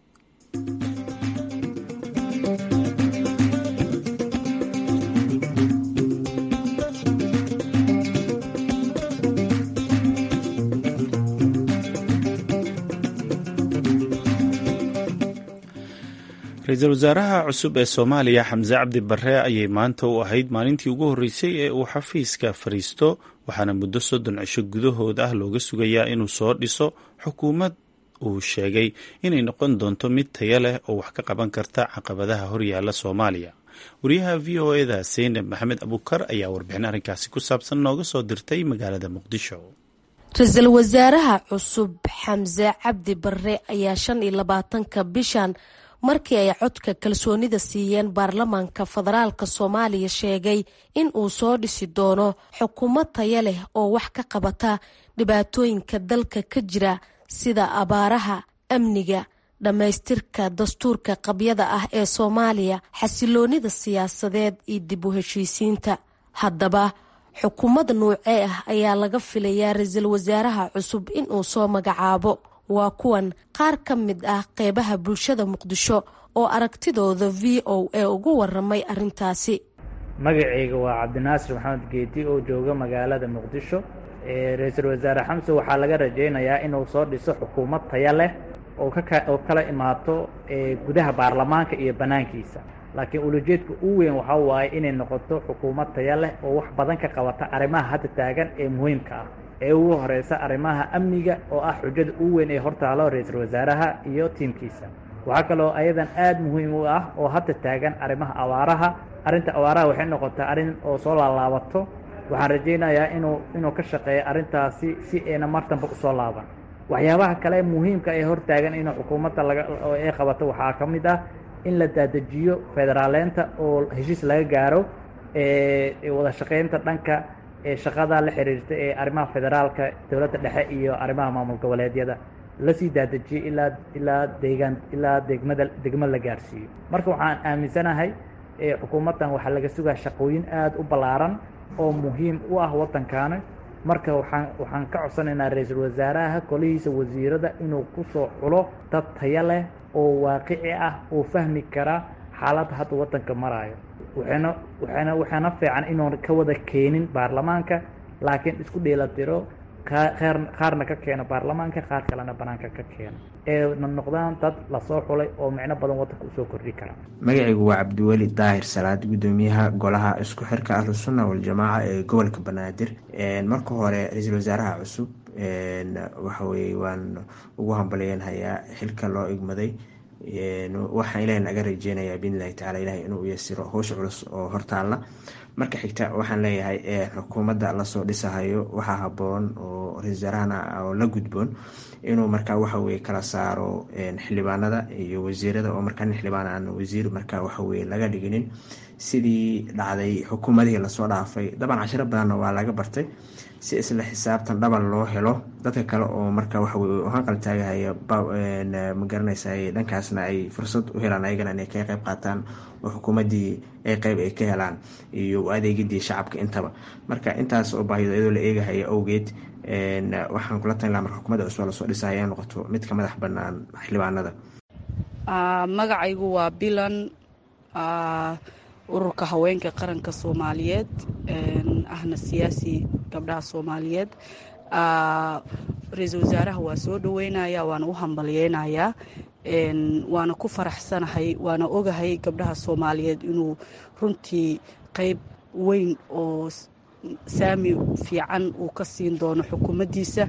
ra-iisul wasaaraha cusub ee Soomaaliya Xamse Cabdi Barre ayay maanta u ahayd maalintii ugu horreysay ee uu xafiiska fariisto, waxaana muddo soddon cisho gudahood ah looga sugayaa inuu soo dhiso xukuumad uu sheegay inay noqon doonto mid tayo leh oo wax ka qaban karta caqabadaha horyaala Soomaaliya. wariyaha v o e-da Zeynab Maxamed Abukar ayaa warbixin arrinkaasi ku saabsan nooga soo dirtay magaalada Muqdisho. ra-iisul wasaaraha cusub Xamse Cabdi Barre ayaa shan iyo labaatanka bishan markii ay codka kalsoonida siiyeen baarlamaanka federaalka Soomaaliya sheegay in uu soo dhisi doono xukuumad tayo leh oo wax ka qabata dhibaatooyinka dalka ka jira sida abaaraha, amniga, dhammaystirka dastuurka qabyada ah ee Soomaaliya, xasiloonida siyaasadeed iyo dib u heshiisiinta. haddaba xukuumad nuucee ah ayaa laga filayaa ra-iisul wasaaraha cusub in uu soo magacaabo? waa kuwan qaar ka mid ah qeybaha bulshada Muqdisho oo aragtidooda V O A ugu waramay arintaasi. magacayga waa Cabdinaasir Maxamed Geedi oo jooga magaalada Muqdisho. ee ra-iisul wasaare Xamse waxaa laga rajaynayaa inuu soo dhiso xukuumad tayo leh oo ka oo kala imaato ee gudaha baarlamaanka iyo banaankiisa, laakiin ulajeedka ugu weyn waxa waaye inay noqoto xukuumad tayo leh oo wax badan ka qabata arrimaha hadda taagan ee muhiimka ah ee ugu horeysa arrimaha amniga oo ah xujada ugu weyn ee hortaalo ra-iisul wasaaraha iyo tiimkiisa. waxaa kaloo ayadan aada muhiim u ah oo hadda taagan arrimaha abaaraha. arrinta abaaraha waxay noqotaa arrin oo soo laalaabato. waxaan rajaynayaa inuu inuu ka shaqeeyo arrintaasi si ayna martanba usoo laaban. waxyaabaha kale muhiimka ee hortaagan inuu xukuumadda laga ay qabato waxaa ka mid ah in la daadajiyo federaaleynta oo heshiis laga gaaro ee wada shaqeynta dhanka ee shaqada la xiriirta ee arrimaha federaalka dowladda dhexe iyo arrimaha maamul goboleedyada lasii daadajiyo ilaa ilaa deegaan ilaa degmada degmo la gaarsiiyo. marka waxaan aaminsanahay ee xukuumaddan waxaa laga sugaa shaqooyin aada u ballaaran oo muhiim u ah waddankaana. marka waxaan waxaan ka codsanaynaa ra-iisul wasaaraha golihiisa wasiirada inuu ku soo xulo dad tayo leh oo waaqici ah oo fahmi kara xaaladda hadda waddanka maraayo. waxayna waxayna waxaana fiican inuun ka wada keenin baarlamaanka laakiin isku dheelitiro qaar qaarna ka keeno baarlamaanka qaar kalena banaanka ka keeno ee noqdaan dad lasoo xulay oo micno badan waddanka usoo kordhi kara. magacaygu waa cabdiweli daahir salaad, gudoomiyaha golaha isku xirka ahlusunna waljamaaca ee gobolka banaadir. marka hore ra-iisul wasaaraha cusub waxa weye waan ugu hambalyeynhayaa xilka loo igmaday. waxaan ilahay naga rajeynayaa biidnillahi tacaala ilahay inuu yasiro howsha culus oo hortaalla. marka xigta waxaan leeyahay xukuumadda lasoo dhisahayo waxaa haboon oo ra-isul wasaarahana oo la gudboon inuu markaa waxaweye kala saaro xildhibaanada iyo wasiirada oo markaa nin xildhibaan aan wasiir markaa waxaweye laga dhiginin sidii dhacday xukuumadihii lasoo dhaafay. daban cashiro badanna waa laga bartay si isla xisaabtan dhaban loo helo dadka kale oo markaa waxaweye hanqal taagahaya magaranaysa dhankaasna ay fursad u helaan ayagana inay ka qayb qaataan oo xukuumaddii ay qayb ay ka helaan iyo adeegidii shacabka intaba. marka intaas oo baahido iyadoo la eegahaya awgeed waxaan kula talin lahaa marka xukuumadda cusub lasoo dhisaya ay noqoto mid ka madax bannaan xildhibaanada. magacaygu waa bilan ururka haweenka qaranka soomaaliyeed ahna siyaasi gabdhaha soomaaliyeed. ra-iisul wasaaraha waa soo dhaweynaya waana u hambalyeynayaa waana ku faraxsanahay waana ogahay gabdhaha soomaaliyeed inuu runtii qayb weyn oo saami fiican uu ka siin doono xukuumaddiisa.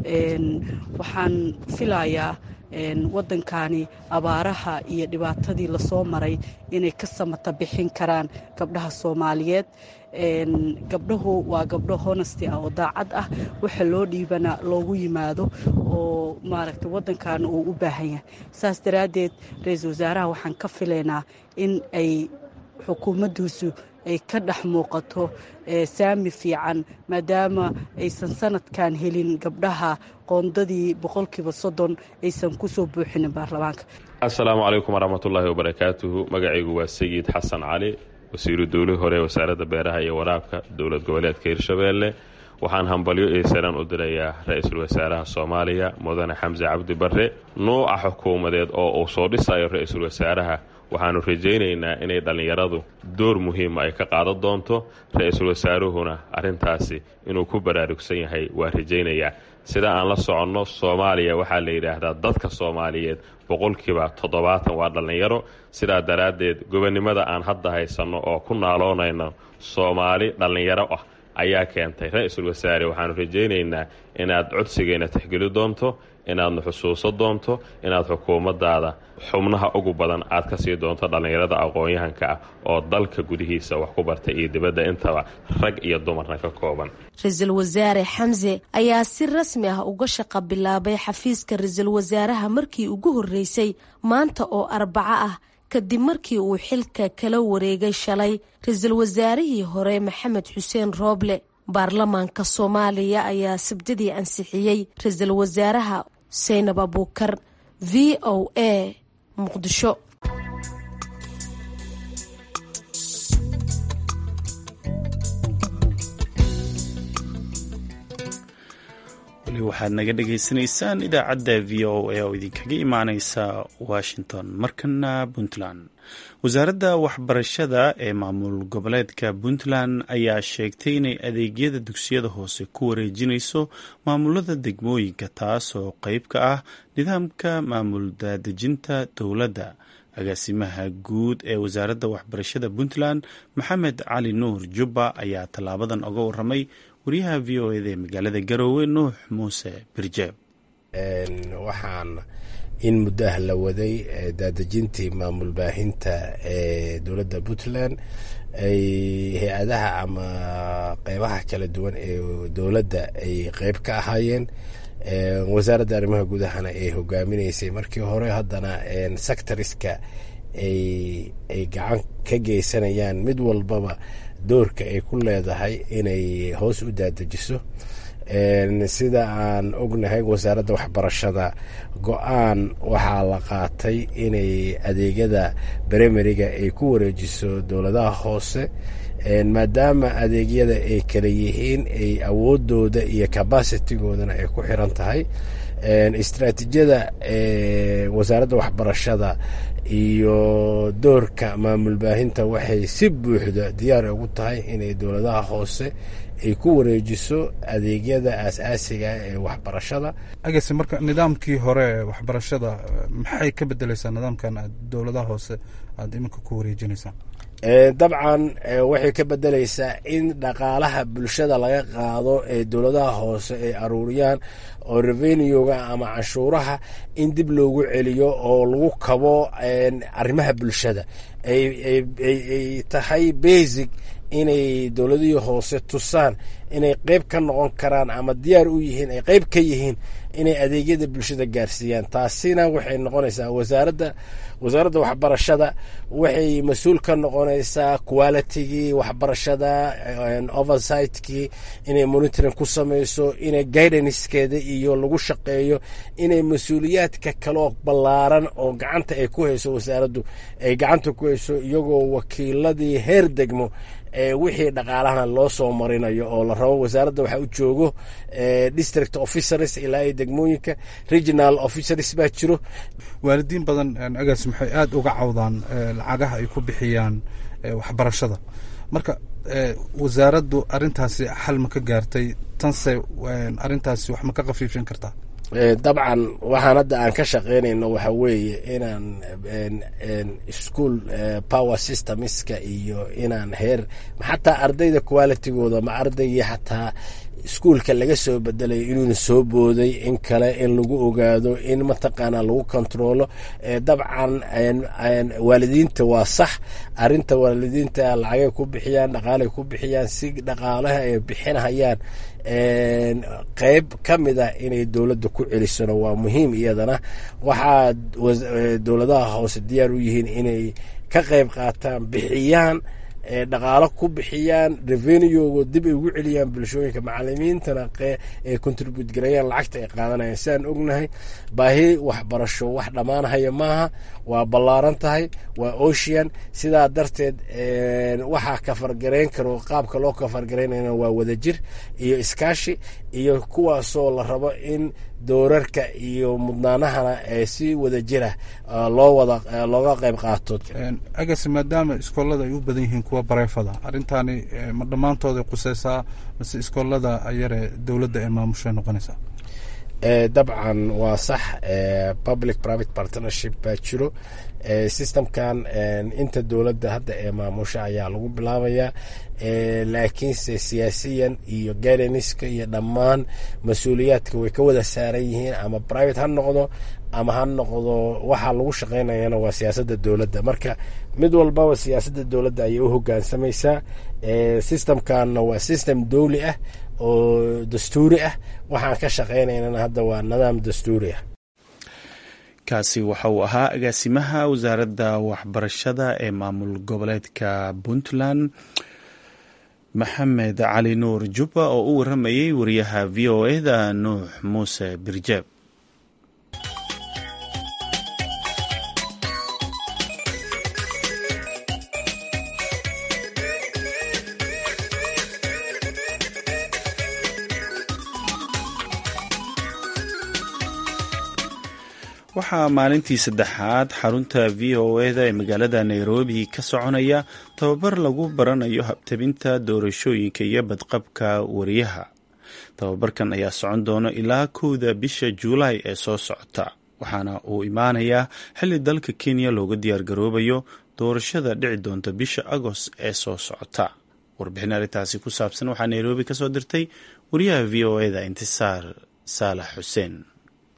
waxaan filayaa waddankani abaaraha iyo dhibaatadii lasoo maray inay ka samata bixin karaan gabdhaha soomaaliyeed. gabdhahu waa gabdho honesty ah oo daacad ah waxa loo dhiibana loogu yimaado oo maaragtay waddankan uu u baahan yahay. saas daraaddeed ra-iisul wasaaraha waxaan ka filaynaa in ay xukuumaddiisu ay ka dhex muuqato saami fiican maadaama aysan sanadkan helin gabdhaha qoondadii boqolkiiba soddon aysan kusoo buuxinin baarlamaanka. assalaamu calaykum waraxmatullaahi wabarakaatuhu. magacaygu waa sayid xasan cali, wasiiru dowlihii hore wasaaradda beeraha iyo waraabka dowlad goboleedka hirshabeelle. waxaan hambalyo iyo salaan u dirayaa ra-iisul wasaaraha soomaaliya mudane xamse cabdi barre. nuuca xukuumadeed oo uu soo dhisayo ra-iisul wasaaraha waxaanu rajaynaynaa inay dhallinyaradu door muhiima ay ka qaadan doonto. ra-iisul wasaaruhuna arrintaasi inuu ku baraarugsan yahay waa rajaynayaa. sida aan la soconno soomaaliya waxaa la yidhaahdaa dadka soomaaliyeed boqolkiiba toddobaatan waa dhallinyaro. sidaa daraaddeed gobonnimada aan hadda haysanno oo ku naaloonayno soomaali dhallinyaro ah ayaa keentay. ra-iisul wasaare waxaanu rajaynaynaa inaad codsigeena tixgeli doonto, inaadna xusuuso doonto, inaad xukuumaddaada xubnaha ugu badan aad ka sii doonto dhallinyarada aqoon-yahanka ah oo dalka gudihiisa wax ku bartay iyo dibadda intaba rag iyo dumarna ka kooban. ra-iisul wasaare xamse ayaa si rasmi ah uga shaqo bilaabay xafiiska ra-iisul wasaaraha markii ugu horreysay maanta oo arbaco ah kadib markii uu xilka kala wareegay shalay ra-iisul wasaarihii hore maxamed xuseen rooble. baarlamaanka soomaaliya ayaa sabdadii ansixiyey ra-iisul wasaaraha seynab abuukar. v o a muqdisho. weli waxaad naga dhagaysanaysaan idaacadda v o a oo idinkaga imaaneysa washington. markana puntland. wasaaradda waxbarashada ee maamul goboleedka puntland ayaa sheegtay inay adeegyada dugsiyada hoose ku wareejinayso maamulada degmooyinka taasoo qeyb ka ah nidaamka maamul daadejinta dowladda. agaasimaha guud ee wasaaradda waxbarashada puntland maxamed cali nuur jubba ayaa tallaabadan oga waramay wariyaha v o eda ee magaalada garoowe nuux muuse birjeeb. waxaan in muddo ah la waday daadejintii maamul baahinta ee dowladda puntland ay hay-adaha ama qeybaha kala duwan ee dowladda ay qeyb ka ahaayeen wasaaradda arrimaha gudahana ay hogaaminaysay markii hore haddana sectoriska ay ay gacan ka geysanayaan mid walbaba doorka ay ku leedahay inay hoos u daadejiso sida aan ognahay wasaaradda waxbarashada go-aan waxaa la qaatay inay adeegyada primariga ay ku wareejiso dowladaha hoose maadaama adeegyada ay kala yihiin ay awoodooda iyo cabacitigoodana ay ku xiran tahay istaraatiijiyada wasaaradda waxbarashada iyo doorka maamul baahinta waxay si buuxda diyaar ugu tahay inay dowladaha hoose ay ku wareejiso adeegyada aasaasiga ee waxbarashada. agase marka nidaamkii hore waxbarashada maxay ka bedelaysaa nidaamkan aad dowladaha hoose aada iminka ku wareejinaysaan? dabcan waxay ka bedelaysaa in dhaqaalaha bulshada laga qaado ee dowladaha hoose ay aruuriyaan oo revenuega ama canshuuraha in dib loogu celiyo oo lagu kabo arrimaha bulshada ay tahay basic inay dowladihii hoose tusaan inay qeyb ka noqon karaan ama diyaar u yihiin ay qeyb ka yihiin inay adeegyada bulshada gaarsiiyaan. taasina waxay noqonaysaa wasaaradda wasaaradda waxbarashada waxay mas-uul ka noqonaysaa qualitygii waxbarashada, oversightkii, inay monitoring ku samayso, inay guidancekeeda iyo lagu shaqeeyo, inay mas-uuliyaadka kaloo ballaaran oo gacanta ay ku hayso wasaaraddu ay gacanta ku hayso iyagoo wakiiladii heer degmo wixii dhaqaalahana loo soo marinayo oo la rabo. wasaaradda waxaa u joogo district officers ilaa ay degmooyinka, regional officers baa jiro. waalidiin badan agaas maxay aada uga cawdaan lacagaha ay ku bixiyaan waxbarashada, marka wasaaraddu arintaasi xal ma ka gaartay? tanse arintaasi wax ma ka khafiifin kartaa? dabcan waxaan hadda aan ka shaqeynayno waxa weeye inaan school power systemska iyo inaan heer xataa ardayda qualitygooda ma ardaygii xataa iskuolka laga soo bedelayo inuuna soo booday in kale in lagu ogaado in mataqaanaa lagu controlo. dabcan waalidiinta waa sax, arinta waalidiinta lacagay ku bixiyaan, dhaqaalay ku bixiyaan, si dhaqaalaha ay bixinahayaan qeyb ka mid ah inay dowladda ku celisona waa muhiim. iyadana waxaa dowladaha hoose diyaar u yihiin inay ka qeyb qaataan, bixiyaan dhaqaalo ku bixiyaan, revenuego dib ay ugu celiyaan bulshooyinka, macalimiintana ay contribute garayaan lacagta ay qaadanayaan. sidaan ognahay baahi waxbarasho wax dhammaanhaya maaha, waa ballaaran tahay, waa ocean. sidaa darteed waxaa kafargarayn karo qaabka loo kafargaraynayna waa wadajir iyo iskaashi iyo kuwaasoo la rabo in doorarka iyo mudnaanahana ee si wadajira loo wada looga qayb qaato. agase maadaama iskoolada ay u badan yihiin kuwa bareefada, arrintaani ma dhammaantooday quseysaa mase iskoolada ayare dowladda ee maamushay noqonaysaa? dabcan waa sax, public private partnership baa jiro. systemkan inta dowladda hadda ee maamusha ayaa lagu bilaabayaa, laakiinse siyaasiyan iyo guidanceska iyo dhammaan mas-uuliyaadka way ka wada saaran yihiin, ama private ha noqdo ama ha noqdo waxaa lagu shaqaynayana waa siyaasadda dowladda. marka mid walbaba siyaasadda dowladda ayay u hogaansamaysaa. systemkanna waa system dowli ah oo dastuuri ah, waxaan ka shaqaynaynana hadda waa nidaam dastuuri ah. kaasi waxa uu ahaa agaasimaha wasaaradda waxbarashada ee maamul goboleedka puntland maxamed cali nuur jubba oo u waramayay wariyaha v o eda nuux muuse birjeeb. waxaa maalintii saddexaad xarunta v o eda ee magaalada nairobi ka soconaya tababar lagu baranayo habtabinta doorashooyinka iyo badqabka wariyaha. tababarkan ayaa socon doona ilaa kowda bisha juulaay ee soo socota, waxaana uu imaanayaa xilli dalka kenya looga diyaargaroobayo doorashada dhici doonta bisha agost ee soo socota. warbixin arrintaasi ku saabsan waxaa nairobi ka soo dirtay wariyaha v o eda intisaar saalax xuseen.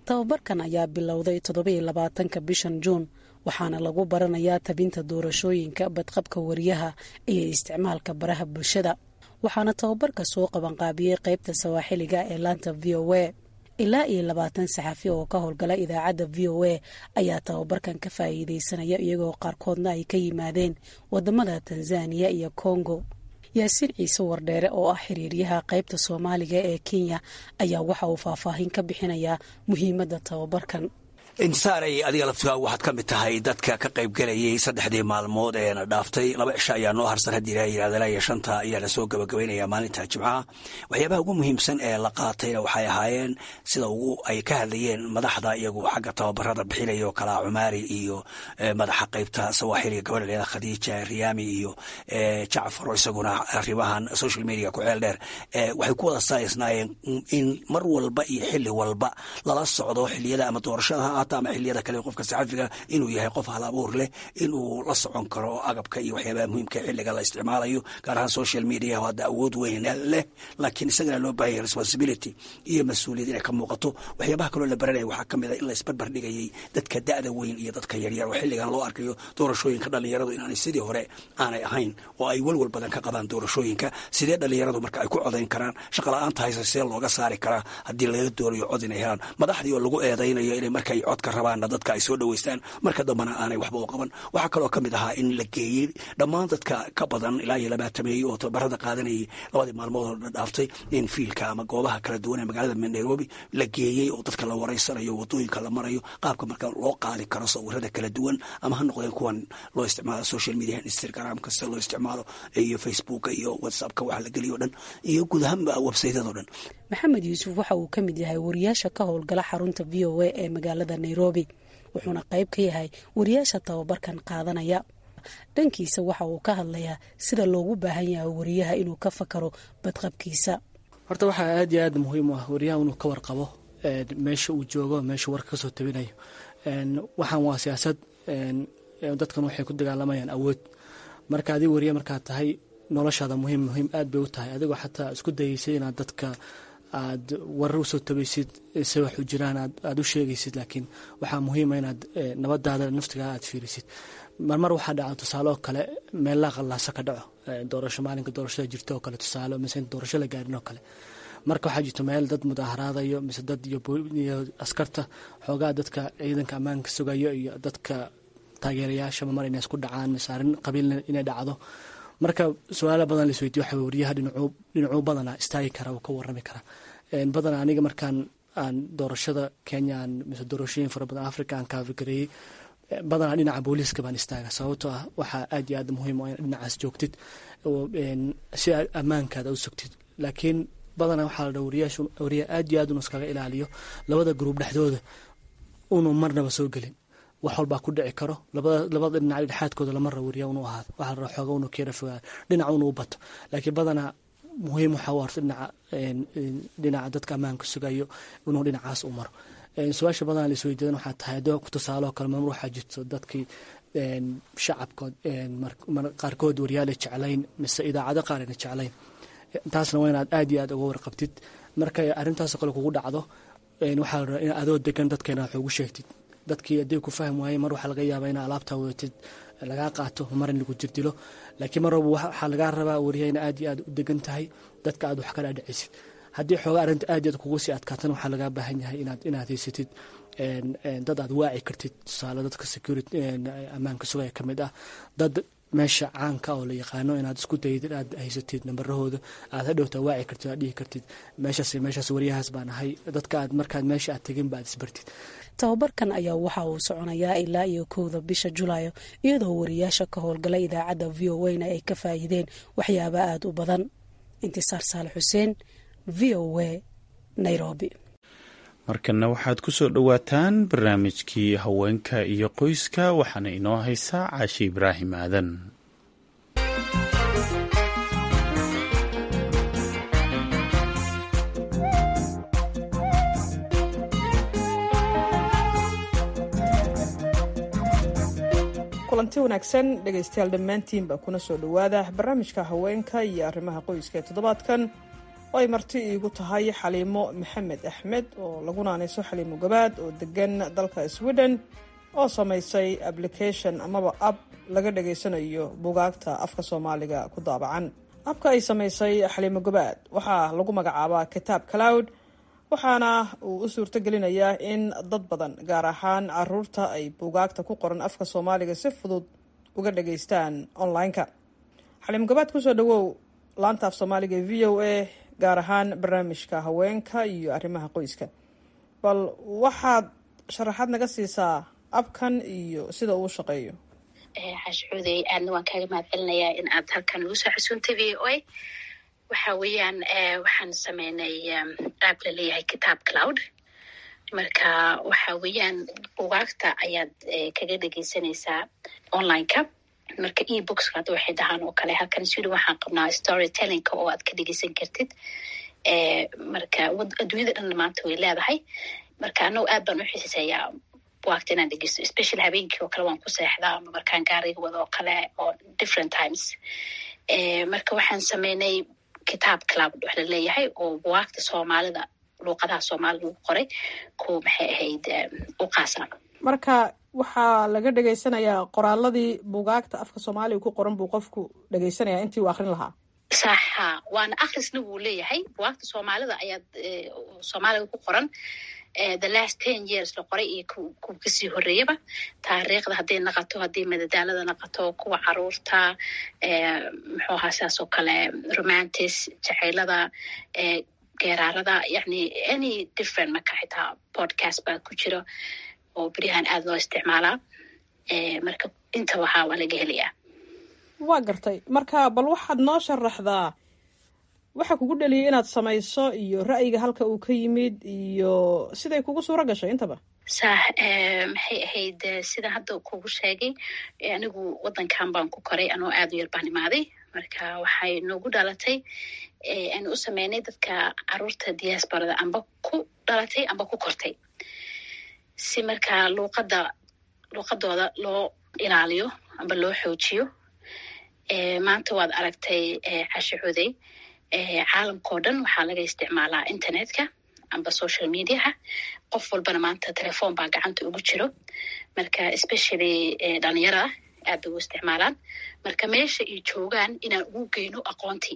tababarkan ayaa bilowday toddobiyo labaatanka bishan juun waxaana lagu baranayaa tabinta doorashooyinka, badqabka wariyaha iyo isticmaalka baraha bulshada. waxaana tababarka soo qabanqaabiyey qaybta sawaaxiliga ee laanta v o a. ilaa iyo labaatan saxafi oo ka howlgala idaacadda v o a ayaa tababarkan ka faa'iidaysanaya, iyagoo qaarkoodna ay ka yimaadeen wadamada Tanzania iyo Congo. yaasiin ciise wardheere oo ah xiriiryaha qaybta Soomaaliga ee Kenya ayaa waxa uu faahfaahin ka bixinayaa muhiimadda tababarkan. intisaaray adiga laftigaa waxaad ka mid tahay dadka ka qayb galayay saddexdii maalmood eena dhaaftay. laba cisho ayaa noo harsan haddii ilaa yidhahdala iyo shanta ayaa lasoo gabagabaynayaa maalinta jimcaha. waxyaabaha ugu muhiimsan ee la qaatayna waxay ahaayeen sida ugu ay ka hadlayeen madaxda iyagu xagga tababarada bixinaya oo kalaa Cumaari iyo madaxa qaybta sawaaxiliga gabadha Khadiija Riyaami iyo Jacfar isaguna arrimahan social media ku ceel dheer. waxay ku wada saayisnaayeen in mar walba iyo xilli walba lala socdo xilliyada ama doorashada ama xilliyada kale qofka saxafiga inuu yahay qof hal abuur leh, inuu la socon karo agabka iyo waxyaabaha muhiimka xilliga la isticmaalayo, gaar ahaan social media hadda awood weyn leh, laakiin isagana loo baahan yahay responsibility iyo mas-uuliyad inay ka muuqato. waxyaabaha kaloo la baranaya waxaa ka mid a in la isbarbar dhigayay dadka da'da weyn iyo dadka yaryar oo xilligan loo arkayo doorashooyinka dhalinyaradu inaanay sidii hore aanay ahayn oo ay walwal badan ka qabaan doorashooyinka. sidee dhalinyaradu marka ay ku codayn karaan, shaqala-aanta haysa see looga saari karaa haddii laga doonayo cod inay helaan, madaxdii oo lagu eedaynayo inay markay codka rabaanna dadka ay soo dhaweystaan marka dambana aanay waxba u qaban. waxaa kaloo ka mid ahaa in la geeyey dhammaan dadka ka badan ilaa iyo labaatameeyey oo tababarada qaadanayay labadii maalmood oo dhaaftay in fiilka ama goobaha kala duwan ee magaalada Nairobi la geeyey oo dadka la wareysanayo, wadooyinka la marayo, qaabka marka loo qaadi karo sawirada kala duwan ama ha noqdeen kuwan loo isticmaalo social media, Instagram kasta loo isticmaalo iyo Facebook iyo WhatsApp ka waxa la geliyo dhan iyo guud ahaanba website-yada dhan. maxamed yuusuf waxa uu ka mid yahay wariyaasha ka howlgala xarunta v o a ee magaalada Nairobi, wuxuuna qayb ka yahay wariyaasha tababarkan qaadanaya. dhankiisa waxa uu ka hadlayaa sida loogu baahan yahay wariyaha inuu ka fakaro badqabkiisa. horta waxaa aad iyo aad muhiim u ah wariyaha inuu ka warqabo meesha uu joogo, meesha warka kasoo tabinayo. waxaan waa siyaasad, dadkan waxay ku dagaalamayaan awood. marka adii wariya markaad tahay noloshaada muhiim muhiim aad bay u tahay, adigoo xataa isku dayeysay inaad dadka aad warar usoo tabaysid se wax u jiraan aad u sheegaysid, laakiin waxaa muhiima inaad nabadaada naftigaa aad fiirisid. marmar waxaa dhaca tusaale oo kale meel la qallaasa ka dhaco, doorasho maalinka doorashada jirto oo kale tusaale, mise doorasho la gaarin oo kale. marka waxaa jirto meel dad mudaaharaadayo mise dad iyo askarta xoogaa dadka ciidanka ammaanka sugayo iyo dadka taageerayaasha mamar inay isku dhacaan mise arrin qabiilna inay dhacdo. marka su-aala badan la isweydiyo waxa wariyaha dhinacuu badana istaagi kara uu ka warrami kara. badana aniga markaan aan doorashada Kenya aan mise doorashooyin fara badan Africa aan ka fikirayay, badanaa dhinaca booliiska baan istaaga, sababtoo ah waxaa aad iyo aad muhiim u ah in dhinacaas joogtid si aad ammaankaada u sugtid. laakiin badanaa waxaa la dhaha wariyaashu wariya aad iyo aad unu iskaga ilaaliyo labada gruub dhexdooda unu marnaba soo gelin. wax walbaa ku dhici karo, labada dhinac dhexaadkooda lama rabo wariya unu ahaado, waxaa la raba xooga unu keera fogaado, dhinaca unu u bato. laakiin badanaa muhiim waxaa u horta dhinaca dhinaca dadka ammaanka sugayo inuu dhinacaas u maro. su-aasha badanaa la isweydiidan waxaa tahay adoo tusaaloo kale mamar waxaa jirto dadkii shacabkood qaarkood waryaale jeclayn mise idaacado qaarina jeclayn. taasna waa inaad aad iyo aad uga warqabtid. marka arrintaasoo kale kugu dhacdo waxaa la rabaa in adoo degan dadkeena wax ugu sheegtid. dadkii haddii ku fahmi waaye mar waxaa laga yaabaa ina alaabtaa wadatid lagaa qaato, mar in lagu jirdilo. laakiin mar walba waxaa lagaa rabaa wariyaha ina aad iyo aad u degan tahay, dadka aad wax ka dhaadhicisid. haddii xoogaa arrinta aad iyo aad kugu sii adkaatan waxaa lagaa baahan yahay inaad inaad haysatid dad aad waaci kartid. tusaale dadka security ammaanka sugaya ka mid ah, dad meesha caanka oo la yaqaano inaad isku dayid aad haysatid nambarahooda, aad hadhowta waaci kartid, aad dhihi kartid meeshaas meeshaas wariyahaas baan ahay. dadka aad markaad meesha aad tegin baad isbartid. tababarkan ayaa waxa uu soconayaa ilaa iyo kowda bisha Julaayo, iyadoo wariyaasha ka howlgala idaacadda v o a ay ka faa'iideen waxyaabo aad u badan. intisaar Saalax Xuseen, v o a, Nairobi. markana waxaad ku soo dhowaataan barnaamijkii haweenka iyo qoyska, waxaana inoo haysaa Caashi Ibraahim Aadan. kulanti wanaagsan dhegaystayaal dhammaantiinba kuna soo dhowaada barnaamijka haweenka iyo arrimaha qoyska ee toddobaadkan oo ay marti iigu tahay xaliimo maxamed axmed oo lagu naanayso xaliimo gabaad oo degan dalka sweden oo samaysay application amaba app laga dhegaysanayo bugaagta afka soomaaliga ku daabacan. abka ay samaysay xaliimo gabaad waxaa lagu magacaabaa kitaab cloud, waxaana uu u suurto gelinayaa in dad badan gaar ahaan caruurta ay bugaagta ku qoran afka soomaaliga si fudud uga dhegaystaan online-ka. xaliimo gabaad kusoo dhawow laanta af soomaaliga ee v o a, gaar ahaan barnaamijka haweenka iyo arrimaha qoyska. bal waxaad sharaxaad naga siisaa abkan iyo sida uu shaqeeyo. xashcuuday aadna waan kaaga mahad celinayaa in aad halkan ugu soo xasuuntay v o a. waxa weeyaan waxaan sameynay app la leeyahay kitaab cloud. marka waxa weeyaan bugaagta ayaad kaga dhegeysanaysaa online-ka. marka e-bookska hadda waxay dhahaan oo kale halkan sweden waxaan qabnaa storytellingka oo aad ka dhegeysan kartid. marka adduunyada dhan maanta way leedahay. marka anagu aad baan u xiiseeyaa bugaagta inaan dhegeysto, especially habeenkii oo kale waan ku seexdaa ama markaan gaariga wado oo kale oo different times. marka waxaan sameynay kitaab cloud wax la leeyahay oo bugaagta soomaalida luuqadaha soomaalida lagu qoray ku maxay ahayd u qaasa. marka waxaa laga dhegaysanayaa qoraaladii bugaagta afka soomaaliga ku qoran buu qofku dhegaysanayaa intii uu akrin lahaa. saxa, waana akhrisna wuu leeyahay. bugaagta soomaalida ayaad soomaaliga ku qoran the last ten years la qoray iyo ku kasii horeeyaba. taariikhda hadday naqato, haddii madadaalada naqato, kuwa caruurta muxuu ahaa sidaas oo kale romantis, jacaylada, geeraarada, yani any different. marka xitaa podcast baa ku jiro oo beryahan aada loo isticmaalaa. marka inta waxaa waa laga helayaa. waa gartay. marka bal waxaad noo sharaxdaa waxa kugu dhaliyay inaad samayso iyo ra'yiga halka uu ka yimid iyo siday kugu suuro gashay intaba. sax, maxay ahayd sida hadda kugu sheegay, anigu wadankan baan ku koray anoo aada u yar baan imaaday. marka waxay noogu dhalatay aan u sameynay dadka caruurta diasporada amba ku dhalatay amba ku kortay, si markaa luuqada luuqadooda loo ilaaliyo amba loo xoojiyo. maanta waad aragtay cashucuday caalamkao dhan waxaa laga isticmaalaa internetka amba social mediaha. qof walbana maanta telefoon baa gacanta ugu jiro. marka especially dhalinyarada aad bay u isticmaalaan. marka meesha ay joogaan inaan ugu geyno aqoontii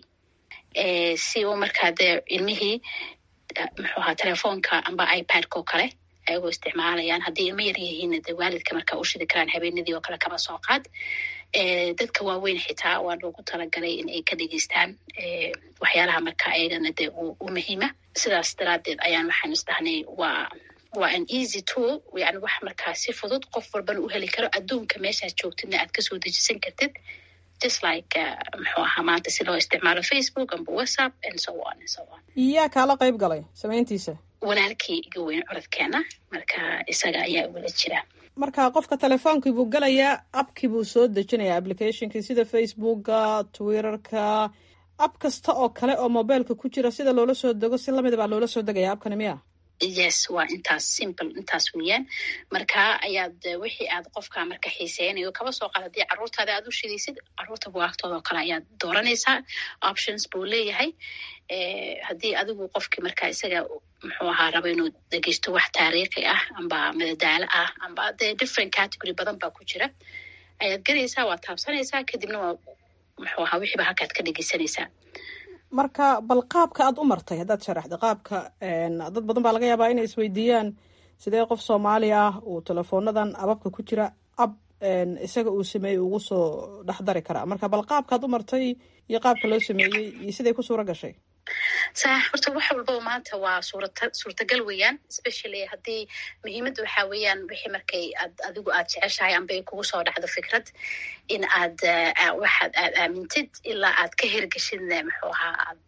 si uu markaa dee ilmihii muxuu ahaa telefoonka amba ipad-ka oo kale ayagoo isticmaalayaan. haddii ilmo yar yihiin de waalidka markaa u shidi karaan habeenadii oo kale kaba soo qaad. dadka waaweyn xitaa waa loogu talagalay in ay ka dhegeystaan waxyaalaha markaa ayagana dee u muhiima. sidaas daraadeed ayaan waxaan isdhahnay waa waa an easy tool, yani wax markaa si fudud qof walbana u heli karo. adduunka meeshaad joogtidna aad kasoo dejisan kartid, just like muxuu ahaa maanta si loo isticmaalo Facebook amba WhatsApp and so on and so on. yaa kaala qayb galay samayntiisa? walaalkii iga weyn codadkeena, marka isaga ayaa wala jira. marka qofka telefoonkii buu galayaa, abkii buu soo dejinayaa, applicationkii sida Facebooka, Twitterka, ab kasta oo kale oo mobileka ku jira sida loola soo dego si lamid baa loola soo degaya abkani miya? yes, waa intaas simple, intaas weeyaan. marka ayaad wixii aad qofka marka xiiseynayo kaba soo qaad, haddii caruurtaada aad u shidaysid, caruurta bugaagtooda oo kale ayaad dooranaysaa. options buu leeyahay. haddii adigu qofkii marka isaga muxuu ahaa raba inuu dhegeysto wax taariikhi ah amba madadaalo ah amba dee different category badan baa ku jira, ayaad galaysaa, waad taabsanaysaa, kadibna waa muxuu ahaa wixiiba halkaad ka dhegeysanaysaa. marka bal qaabka aad u martay haddaad sharaxda qaabka. dad badan baa laga yaabaa inay isweydiiyaan sidee qof soomaali ah uu telefoonadan ababka ku jira ab isaga uu sameeyey ugu soo dhexdari karaa. marka bal qaabkaad u martay iyo qaabka loo sameeyey iyo siday ku suuro gashay. sax, horta wax walbaba maanta waa suurata suurtagal weeyaan, especially haddii muhiimadda waxaa weeyaan wixii markay aad adigu aad jeceshahay amba ay kugu soo dhacdo fikrad in aad waxaad aad aamintid ilaa aad ka hirgashidna muxuu ahaa aad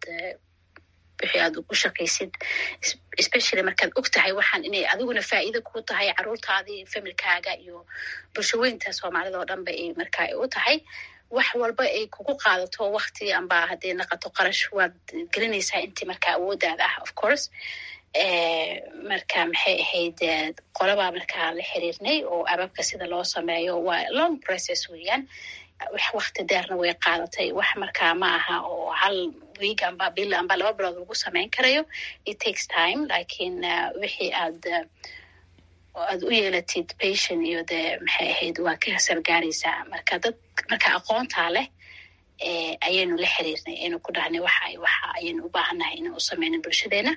wixii aad ugu shaqaysid, especially markaad og tahay waxaan inay adiguna faa'iido ku tahay caruurtaadii, familkaaga iyo bulshaweynta soomaalida oo dhanba ay markaa u tahay. wax walba ay kugu qaadato waqti amba hadday naqato qarash waad gelinaysaa intii markaa awoodaada ah of course. marka maxay ahayd qolabaa markaa la xiriirnay oo ababka sida loo sameeyo waa long process weeyaan. wax waqti deerna way qaadatay, wax markaa ma aha oo hal week amba bil amba laba bilood lagu sameyn karayo. It takes time, lakin wixii aad aad u yeelatid patient iyo de maxay ahayd waa ka hasar gaaraysaa. Marka dad marka aqoontaa leh ayaynu la xiriirnay inuu ku dhahnay waxa waxa ayaynu u baahannahay inaan u sameyno bulshadeena.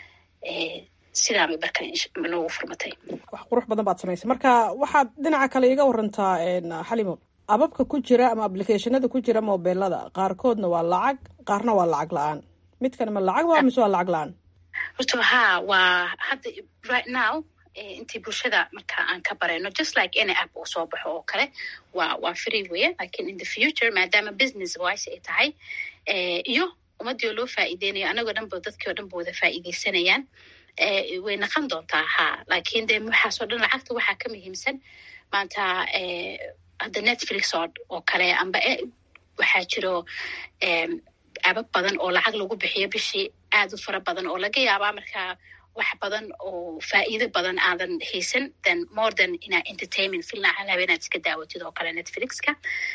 sidaa bay marka noogu furmatay. wax qurux badan baad samaysay. marka waxaad dhinaca kale iga warantaa Xalimo, ababka ku jira ama applicationada ku jira mobilada qaarkoodna waa lacag, qaarna waa lacag la-aan. midkan ma lacag waa mise waa lacag la-aan? horta haa, waa hadda right now intii bulshada marka aan ka barayno just like any app oo soo baxo oo kale waa waa free way, lakin in the future maadaama business wise ay tahay iyo ummadii loo faa'iideynayo anagoo dhanba dadkii oo dhanba wada faa'iideysanayaan way noqon doontaa haa. lakin de waxaasoo dhan lacagta waxaa ka muhiimsan maanta hadda Netflix oo kale amba waxaa jiro abab badan oo lacag lagu bixiyo bishii aad u fara badan oo laga yaabaa markaa wax badan oo faa'iido badan aadan haysan then more than ina entertainment filna calaaba inaad iska daawatid oo kale Netflixka.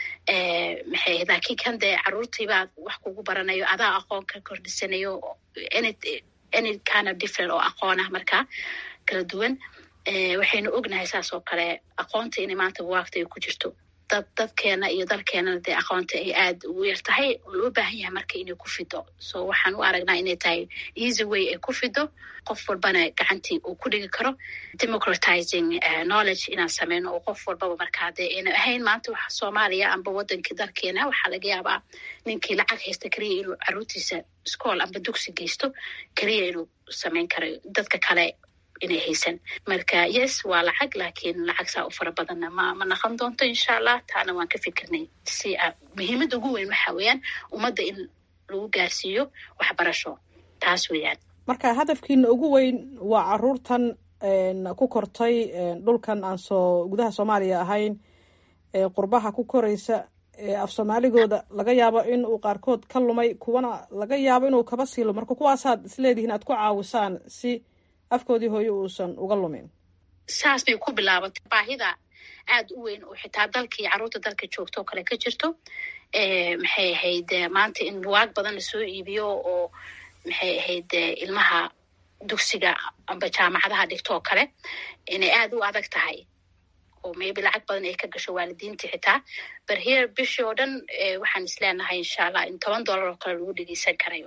maxay laakiin kan dee caruurtii baa wax kugu baranayo, adaa aqoon ka kordhisanayo, any any kind of different oo aqoon ah markaa kala duwan. waxaynu ognahay saas oo kale aqoonta inay maanta buwaagta ay ku jirto. dad dadkeena iyo dalkeenana dee aqoonta ay aad ugu yar tahay oo loo baahan yahay marka inay ku fido. so waxaan u aragnaa inay tahay easy way ay ku fido, qof walbana gacantii uu ku dhigi karo. democratizing uh, knowledge inaan sameyno oo qof walbaba markaa dee ayna ahayn maanta waxa Soomaaliya amba wadankii dalkeena waxaa laga yaabaa ninkii lacag haysta kaliya inuu caruurtiisa iskool amba dugsi geysto kaliya inuu sameyn karayo, dadka kale inay haysan. marka yes waa lacag, laakiin lacag saa u fara badanna ma ma noqon doonto insha allah. taana waan ka fikirnay si muhiimadda ugu weyn waxa weeyaan ummadda in lagu gaarsiiyo waxbarasho, taas weeyaan. marka hadafkiina ugu weyn waa caruurtan ku kortay dhulkan aan soo gudaha Soomaaliya ahayn ee qurbaha ku koraysa ee af Soomaaligooda laga yaabo in uu qaarkood ka lumay, kuwana laga yaabo inuu kaba siilo. marka kuwaasaad isleedihiin aad ku caawisaan si afkoodii hooyo uusan uga lumin. saas bay ku bilaabatay baahida aad u weyn oo xitaa dalkii caruurta dalka joogto oo kale ka jirto. maxay ahayd maanta in buwaag badan la soo iibiyo oo maxay ahayd ilmaha dugsiga amba jaamacadaha dhigto oo kale inay aad u adag tahay oo maybe lacag badan ay ka gasho waalidiinta xitaa. but here bishii oo dhan waxaan isleenahay insha allah in toban dollar oo kale lagu dhegeysan karayo.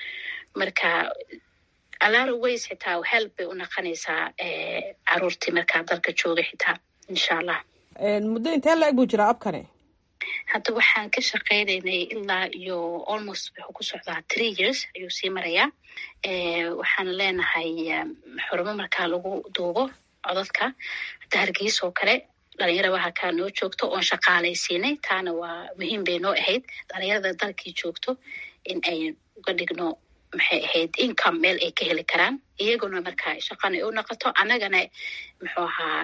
marka alaaro ways xitaa help bay u noqonaysaa caruurtii markaa dalka jooga xitaa insha allah. muddo intee la-eg buu jiraa abkani? hadda waxaan ka shaqeynaynay ilaa iyo almost wuxuu ku socdaa three years ayuu sii marayaa. waxaan leenahay xurumo markaa lagu duubo codadka. hadda Hargeysa oo kale dhalinyaro waxa kaa noo joogto oon shaqaalaysiinay, taana waa muhiim bay noo ahayd dhalinyarada dalkii joogto in ay uga dhigno maxay ahayd income meel ay ka heli karaan, iyaguna markaa shaqana u noqoto, annagana muxuu ahaa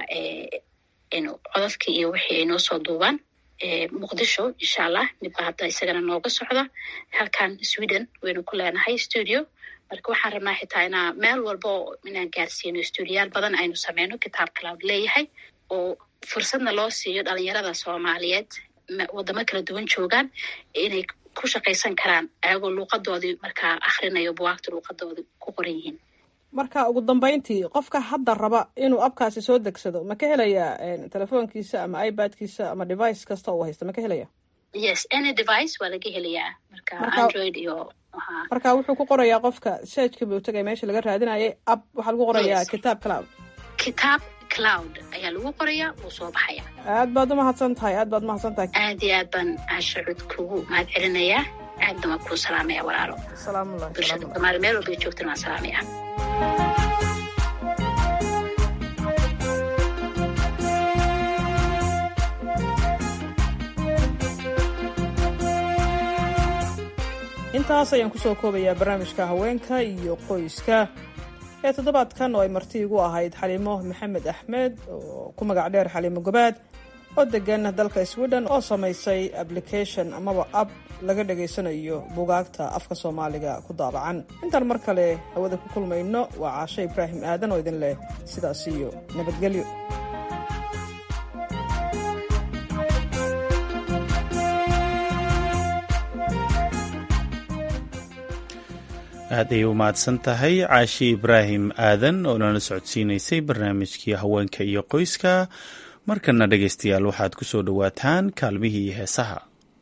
in codadkii iyo wixii ay noo soo duubaan. muqdisho insha allah midba hadda isagana nooga socda. halkan Sweden waynu ku leenahay studio. marka waxaan rabnaa xitaa inaa meel walbo inaan gaarsiino studioyaal badan aynu sameyno. kitaab cloud leeyahay oo fursadna loo siiyo dhalinyarada Soomaaliyeed wadamo kala duwan joogaan inay ku shaqaysan karaan ayagoo luuqadoodii markaa akhrinayo buwaagta luuqadoodii ku qoran yihiin. marka ugu dambeyntii qofka hadda raba inuu abkaasi soo degsado ma ka helayaa telefoonkiisa ama ipadkiisa ama device kasta uu haysta ma ka helaya? yes, any device waa laga helayaa. marka android iyo marka wuxuu ku qorayaa qofka searchka buu tagay meesha laga raadinayay app waxaa lagu qorayaa yes. kitaab cloud kitaab cloud ayaa lagu qorayaa wuu soo baxaya. aad baad umahadsan tahay aad baad umahadsan tahay aad iyo aad baan ashcud kugu mahad celinayaa. aadna waan kuu salaamaya walaalo. salaamullahi bulshada Soomaali meel walba joogtana waan salaamaya. intaas ayaan kusoo koobayaa barnaamijka haweenka iyo qoyska ee toddobaadkan oo ay marti igu ahayd Xalimo Maxamed Axmed oo ku magac dheer Xalimo Gobaad oo degan dalka Sweden oo samaysay application amaba app laga dhageysanayo buugaagta afka Soomaaliga ku daabacan. intaan mar kale hawada ku kulmayno waa Caashe Ibraahim Aadan oo idin leh sidaas iyo nabadgelyo. aad ay u mahadsan tahay caashi ibraahim aadan oo nala socodsiinaysay barnaamijkii haweenka iyo qoyska. markana dhegaystayaal waxaad ku soo dhowaataan kaalmihii heesaha.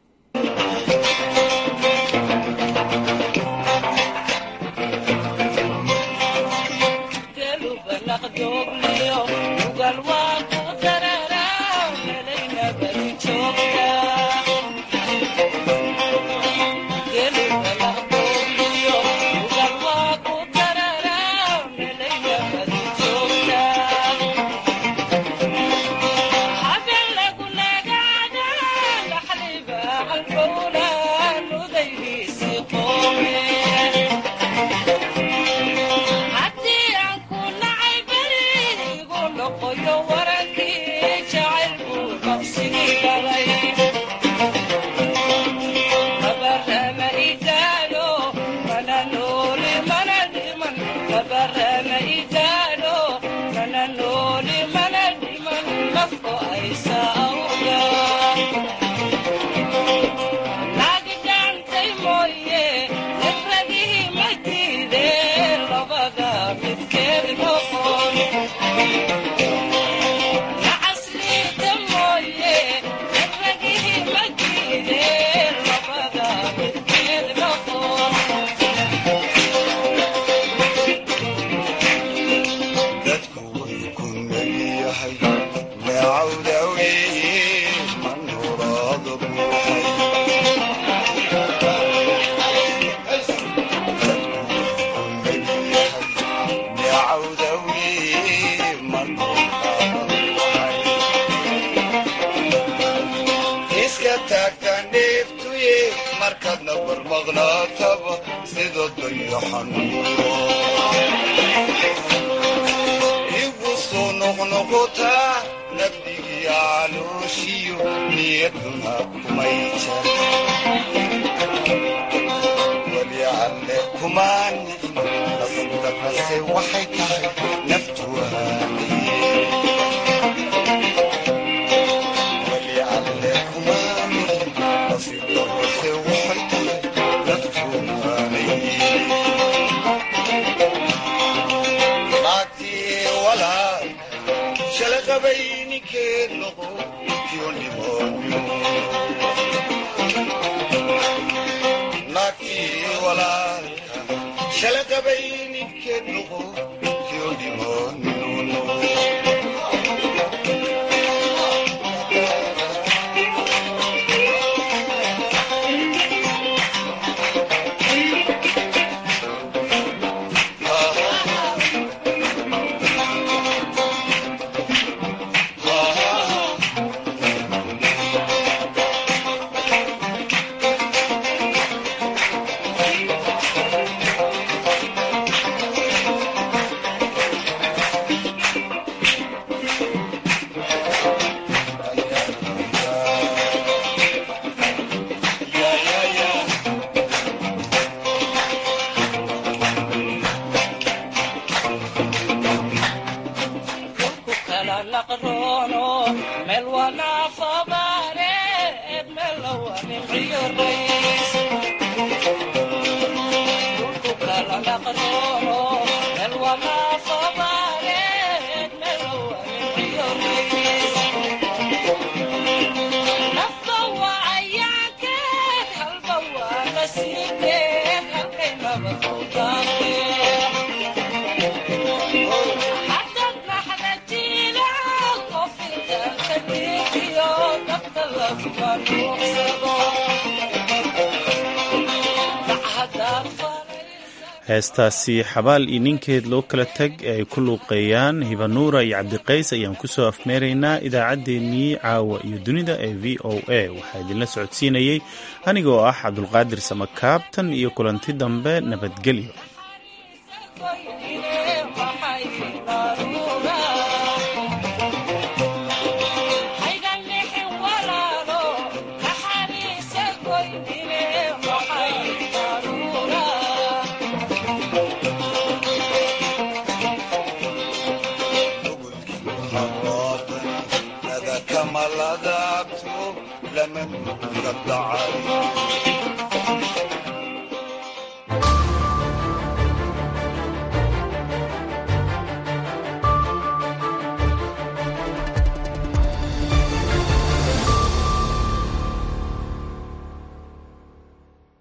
heestaasi xabaal iyo ninkeed loo kala tag ee ay ku luuqeeyaan hibanuura iyo cabdiqays ayaan kusoo afmeeraynaa idaacaddeenii caawa iyo dunida ee v o a waxaa idinla socodsiinayey aniga oo ah cabdulqaadir samakaab. tan iyo kulanti dambe nabadgelyo. لمن قد دعاني